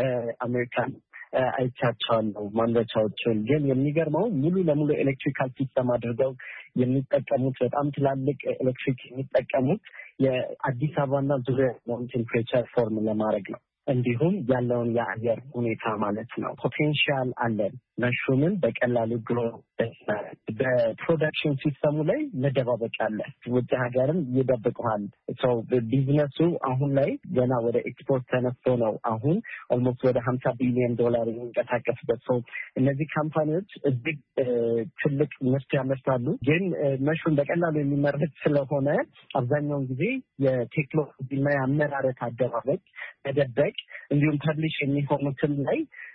Speaker 6: አሜሪካን አይቻቸዋለሁ ማምረቻዎችን። ግን የሚገርመው ሙሉ ለሙሉ ኤሌክትሪካል ሲስተም አድርገው የሚጠቀሙት በጣም ትላልቅ ኤሌክትሪክ የሚጠቀሙት የአዲስ አበባና ዙሪያ ያለውን ቴምፕሬቸር ፎርም ለማድረግ ነው። እንዲሁም ያለውን የአየር ሁኔታ ማለት ነው። ፖቴንሻል አለን። መሽሩምን በቀላሉ ግሮ በፕሮዳክሽን ሲስተሙ ላይ መደባበቅ አለ። ውጭ ሀገርም ይደብቀዋል። ሰው ቢዝነሱ አሁን ላይ ገና ወደ ኤክስፖርት ተነስቶ ነው አሁን ኦልሞስት ወደ ሀምሳ ቢሊዮን ዶላር የሚንቀሳቀስበት። ሰው እነዚህ ካምፓኒዎች እጅግ ትልቅ ምርት ያመርታሉ። ግን መሽሩም በቀላሉ የሚመረት ስለሆነ አብዛኛውን ጊዜ የቴክኖሎጂና የአመራረት አደባበቅ መደበቅ እንዲሁም ፐብሊሽ የሚሆኑትን ላይ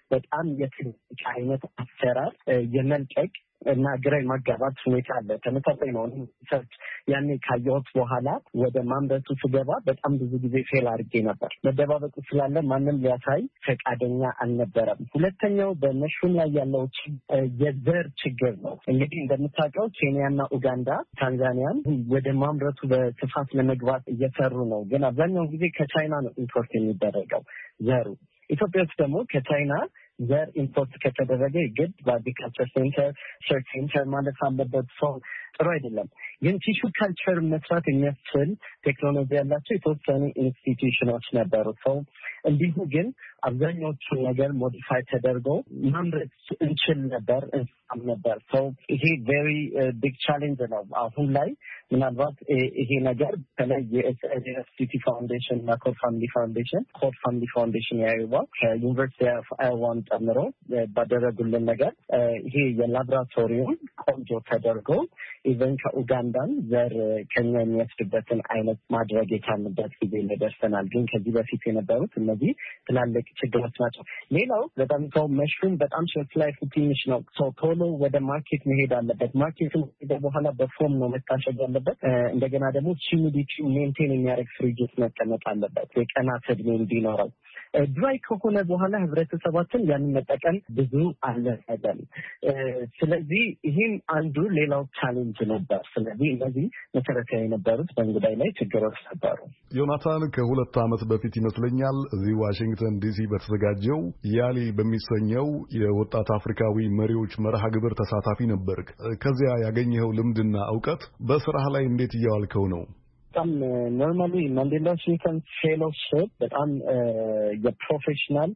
Speaker 6: በጣም የትልቅ አይነት አሰራር የመልቀቅ እና ግራ ማጋባት ሁኔታ አለ። ተመሳሳይ ነው። ሰርች ያኔ ካየሁት በኋላ ወደ ማንበቱ ስገባ በጣም ብዙ ጊዜ ፌል አድርጌ ነበር። መደባበቁ ስላለ ማንም ሊያሳይ ፈቃደኛ አልነበረም። ሁለተኛው በመሽሩም ላይ ያለው የዘር ችግር ነው። እንግዲህ እንደምታውቀው ኬንያና ኡጋንዳ፣ ታንዛኒያም ወደ ማምረቱ በስፋት ለመግባት እየሰሩ ነው። ግን አብዛኛውን ጊዜ ከቻይና ነው ኢምፖርት የሚደረገው ዘሩ። ኢትዮጵያ ውስጥ ደግሞ ከቻይና ዘር ኢምፖርት ከተደረገ ግድ በአግሪካልቸር ሴንተር ሪሰርች ሴንተር ማለት አለበት። ሰው ጥሩ አይደለም። ግን ቲሹ ካልቸር መስራት የሚያስችል ቴክኖሎጂ ያላቸው የተወሰኑ ኢንስቲትዩሽኖች ነበሩ። ሰው እንዲሁ ግን አብዛኛዎቹ ነገር ሞዲፋይ ተደርጎ ማምረት እንችል ነበር እንሳም ነበር። ሰው ይሄ ቬሪ ቢግ ቻሌንጅ ነው። አሁን ላይ ምናልባት ይሄ ነገር በተለይ የኤስኤስሲቲ ፋውንዴሽን እና ኮድ ፋሚሊ ፋውንዴሽን ኮድ ፋሚሊ ፋውንዴሽን ያዩዋ ከዩኒቨርሲቲ ኦፍ አይዋን ጨምሮ ባደረጉልን ነገር ይሄ የላቦራቶሪውን ቆንጆ ተደርጎ ኢቨን ከኡጋንዳን ዘር ከኛ የሚወስድበትን አይነት ማድረግ የቻልንበት ጊዜ ላይ ደርሰናል። ግን ከዚህ በፊት የነበሩት እነዚህ ትላልቅ ችግሮች ናቸው። ሌላው በጣም ሰው መሽሩም በጣም ሼልፍ ላይፉ ትንሽ ነው። ሰው ቶሎ ወደ ማርኬት መሄድ አለበት። ማርኬቱ በኋላ በፎም ነው መታሸግ ያለበት። እንደገና ደግሞ ሂዩሚዲቲ ሜንቴን የሚያደርግ ፍሪጅ ውስጥ መቀመጥ አለበት የቀናት እድሜ እንዲኖረው። ድራይ ከሆነ በኋላ ህብረተሰባችን ያንን መጠቀም ብዙ አልፈለገም። ስለዚህ ይህም አንዱ ሌላው ቻሌንጅ ነበር። ስለዚህ እነዚህ መሰረታዊ የነበሩት በእንጉዳይ ላይ ችግሮች ነበሩ።
Speaker 10: ዮናታን ከሁለት ዓመት በፊት ይመስለኛል እዚህ ዋሽንግተን ዲሲ በተዘጋጀው ያሊ በሚሰኘው የወጣት አፍሪካዊ መሪዎች መርሃ ግብር ተሳታፊ ነበርክ። ከዚያ ያገኘኸው ልምድና እውቀት በስራህ ላይ እንዴት እያዋልከው ነው?
Speaker 6: በጣም ኖርማሊ ማንዴላ ዋሽንግተን ፌሎሺፕ በጣም የፕሮፌሽናል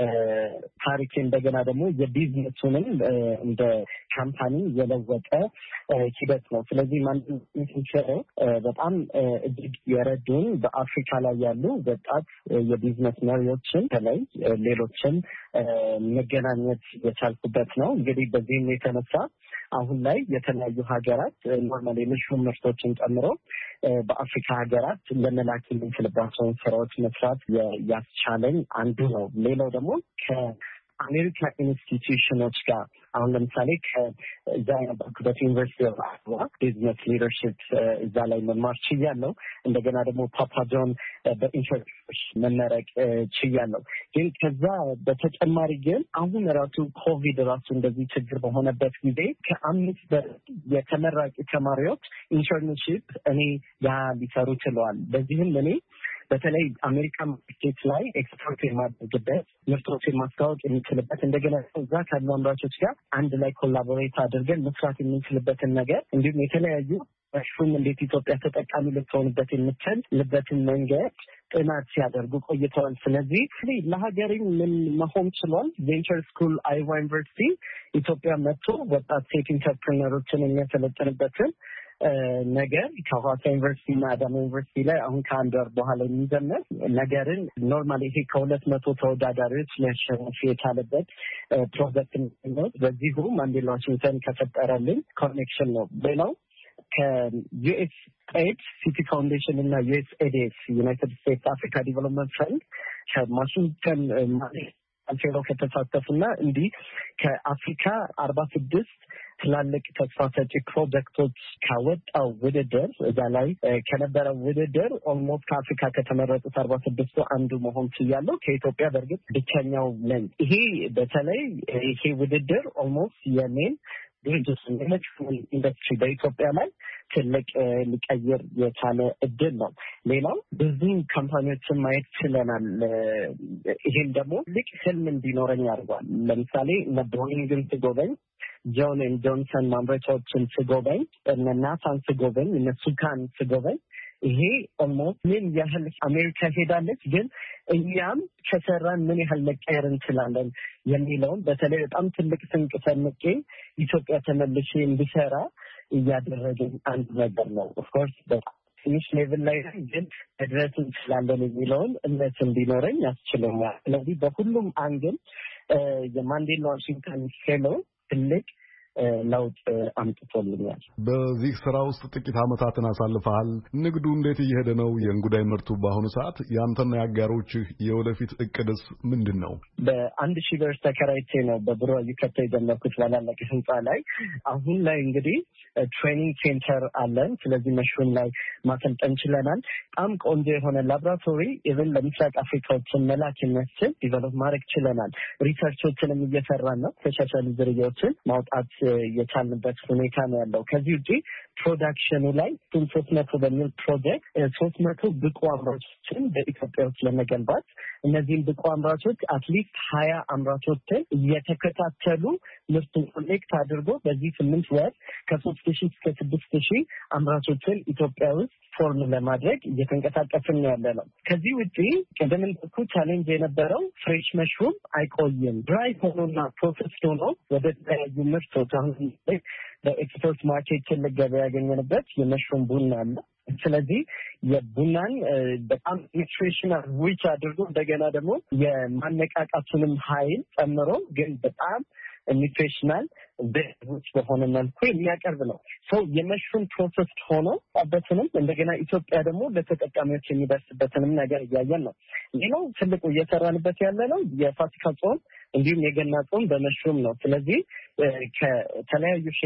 Speaker 6: ታሪክ እንደገና ደግሞ የቢዝነሱንም እንደ ካምፓኒ የለወጠ ሂደት ነው። ስለዚህ ማንዴላ በጣም እጅግ የረዱን በአፍሪካ ላይ ያሉ ወጣት የቢዝነስ መሪዎችን በላይ ሌሎችን መገናኘት የቻልኩበት ነው። እንግዲህ በዚህም የተነሳ አሁን ላይ የተለያዩ ሀገራት ኖርማሊ ምሽሩም ምርቶችን ጨምሮ በአፍሪካ ሀገራት ለመላክ የምንችልባቸውን ስራዎች መስራት ያስቻለኝ አንዱ ነው። ሌላው ደግሞ ከአሜሪካ ኢንስቲትዩሽኖች ጋር አሁን ለምሳሌ ከዛ የነበርኩበት ዩኒቨርሲቲ ኦፍ አይዋ ቢዝነስ ሊደርሽፕ እዛ ላይ መማር ችያለሁ። እንደገና ደግሞ ፓፓ ጆን በኢንተርፕረነርሺፕ መመረቅ ችያለሁ። ግን ከዛ በተጨማሪ ግን አሁን ራሱ ኮቪድ ራሱ እንደዚህ ችግር በሆነበት ጊዜ ከአምስት የተመራቂ ተማሪዎች ኢንተርንሺፕ እኔ ያ ሊሰሩ ችለዋል። በዚህም እኔ በተለይ አሜሪካ ማርኬት ላይ ኤክስፖርት የማድረግበት ምርቶችን ማስተዋወቅ የሚችልበት እንደገና እዛ ካሉ አምራቾች ጋር አንድ ላይ ኮላቦሬት አድርገን መስራት የምንችልበትን ነገር እንዲሁም የተለያዩ መሽሩም እንዴት ኢትዮጵያ ተጠቃሚ ልትሆንበት የምትችልበትን መንገድ ጥናት ሲያደርጉ ቆይተዋል። ስለዚህ ለሀገሬ ምን መሆን ችሏል? ቬንቸር ስኩል አይዋ ዩኒቨርሲቲ ኢትዮጵያ መጥቶ ወጣት ሴት ኢንተርፕረነሮችን የሚያሰለጥንበትን ነገር ከሐዋሳ ዩኒቨርሲቲ እና አዳማ ዩኒቨርሲቲ ላይ አሁን ከአንድ ወር በኋላ የሚጀምር ነገርን ኖርማሊ ይሄ ከሁለት መቶ ተወዳዳሪዎች ሊያሸንፍ የቻለበት ፕሮጀክት ነው። በዚሁ ማንዴላ ዋሽንግተን ከፈጠረልን ኮኔክሽን ነው። ሌላው ከዩኤስ ኤድ ሲቲ ፋውንዴሽን እና ዩኤስ ኤድኤስ ዩናይትድ ስቴትስ አፍሪካ ዲቨሎፕመንት ፈንድ ከዋሽንግተን ፌሎ ከተሳተፉና እንዲህ ከአፍሪካ አርባ ስድስት ትላልቅ ተስፋ ሰጪ ፕሮጀክቶች ካወጣው ውድድር እዛ ላይ ከነበረው ውድድር ኦልሞስት ከአፍሪካ ከተመረጡት አርባ ስድስቱ አንዱ መሆን ችያለሁ። ከኢትዮጵያ በእርግጥ ብቸኛው ነኝ። ይሄ በተለይ ይሄ ውድድር ኦልሞስት የኔን ድርጅት ኢንዱስትሪ በኢትዮጵያ ላይ ትልቅ ሊቀይር የቻለ እድል ነው። ሌላው ብዙ ካምፓኒዎችን ማየት ችለናል። ይሄም ደግሞ ትልቅ ህልም እንዲኖረኝ አድርጓል። ለምሳሌ ቦይንግን ስጎበኝ፣ ጆን ኤንድ ጆንሰን ማምረቻዎችን ስጎበኝ፣ እነ ናሳን ስጎበኝ፣ እነ ሱካን ስጎበኝ ይሄ ኦልሞስት ምን ያህል አሜሪካ ሄዳለች ግን እኛም ከሰራን ምን ያህል መቀየር እንችላለን የሚለውን በተለይ በጣም ትልቅ ስንቅ ሰንቄ ኢትዮጵያ ተመልሼ እንድሰራ እያደረገኝ አንድ ነገር ነው። ኦፍኮርስ በትንሽ ሌቭል ላይ ግን መድረስ እንችላለን የሚለውን እምነት እንዲኖረኝ ያስችለኛል። ስለዚህ በሁሉም አንግል የማንዴላ ዋሽንግተን ፌሎ ትልቅ ለውጥ አምጥቶልኛል።
Speaker 10: በዚህ ስራ ውስጥ ጥቂት ዓመታትን አሳልፈሃል። ንግዱ እንዴት እየሄደ ነው? የእንጉዳይ ምርቱ በአሁኑ ሰዓት ያንተና ያጋሮችህ የወደፊት እቅድስ ምንድን ነው?
Speaker 6: በአንድ ሺህ ብር ተከራይቼ ነው በብሮ ይከተ የጀመርኩት ባላለቀ ህንጻ ላይ። አሁን ላይ እንግዲህ ትሬኒንግ ሴንተር አለን። ስለዚህ መሽሩም ላይ ማሰልጠን ችለናል። በጣም ቆንጆ የሆነ ላቦራቶሪ ኢቨን ለምስራቅ አፍሪካዎችን መላክ የሚያስችል ዲቨሎፕ ማድረግ ችለናል። ሪሰርቾችንም እየሰራን ነው። ተሻሻሉ ዝርያዎችን ማውጣት የቻልንበት ሁኔታ ነው ያለው። ከዚህ ውጪ ፕሮዳክሽኑ ላይ ሶስት መቶ በሚል ፕሮጀክት ሶስት መቶ ብቁ አምራቾችን በኢትዮጵያ ውስጥ ለመገንባት እነዚህም ብቁ አምራቾች አትሊስት ሀያ አምራቾችን እየተከታተሉ ምርቱን ኮሌክት አድርጎ በዚህ ስምንት ወር ከሶስት ሺህ እስከ ስድስት ሺህ አምራቾችን ኢትዮጵያ ውስጥ ፎርም ለማድረግ እየተንቀሳቀስን ያለ ነው። ከዚህ ውጪ ቀደም እንዳልኩ ቻሌንጅ የነበረው ፍሬሽ መሽሩም አይቆይም። ድራይ ሆኖና ፕሮሰስ ሆኖ ወደ ተለያዩ ምርቶች አሁን በኤክስፖርት ማርኬት ትልቅ ገበያ ያገኘንበት የመሽሩም ቡና አለ። ስለዚህ የቡናን በጣም ኒውትሪሽናል ዊች አድርጎ እንደገና ደግሞ የማነቃቃቱንም ኃይል ጨምሮ ግን በጣም ኒውትሪሽናል በውጭ በሆነ መልኩ የሚያቀርብ ነው። ሰው የመሽሩም ፕሮሰስ ሆኖ አበትንም እንደገና ኢትዮጵያ ደግሞ ለተጠቃሚዎች የሚደርስበትንም ነገር እያየን ነው። ሌላው ትልቁ እየሰራንበት ያለ ነው የፋሲካ ጾም እንዲሁም የገና ጾም በመሽሩም ነው። ስለዚህ ከተለያዩ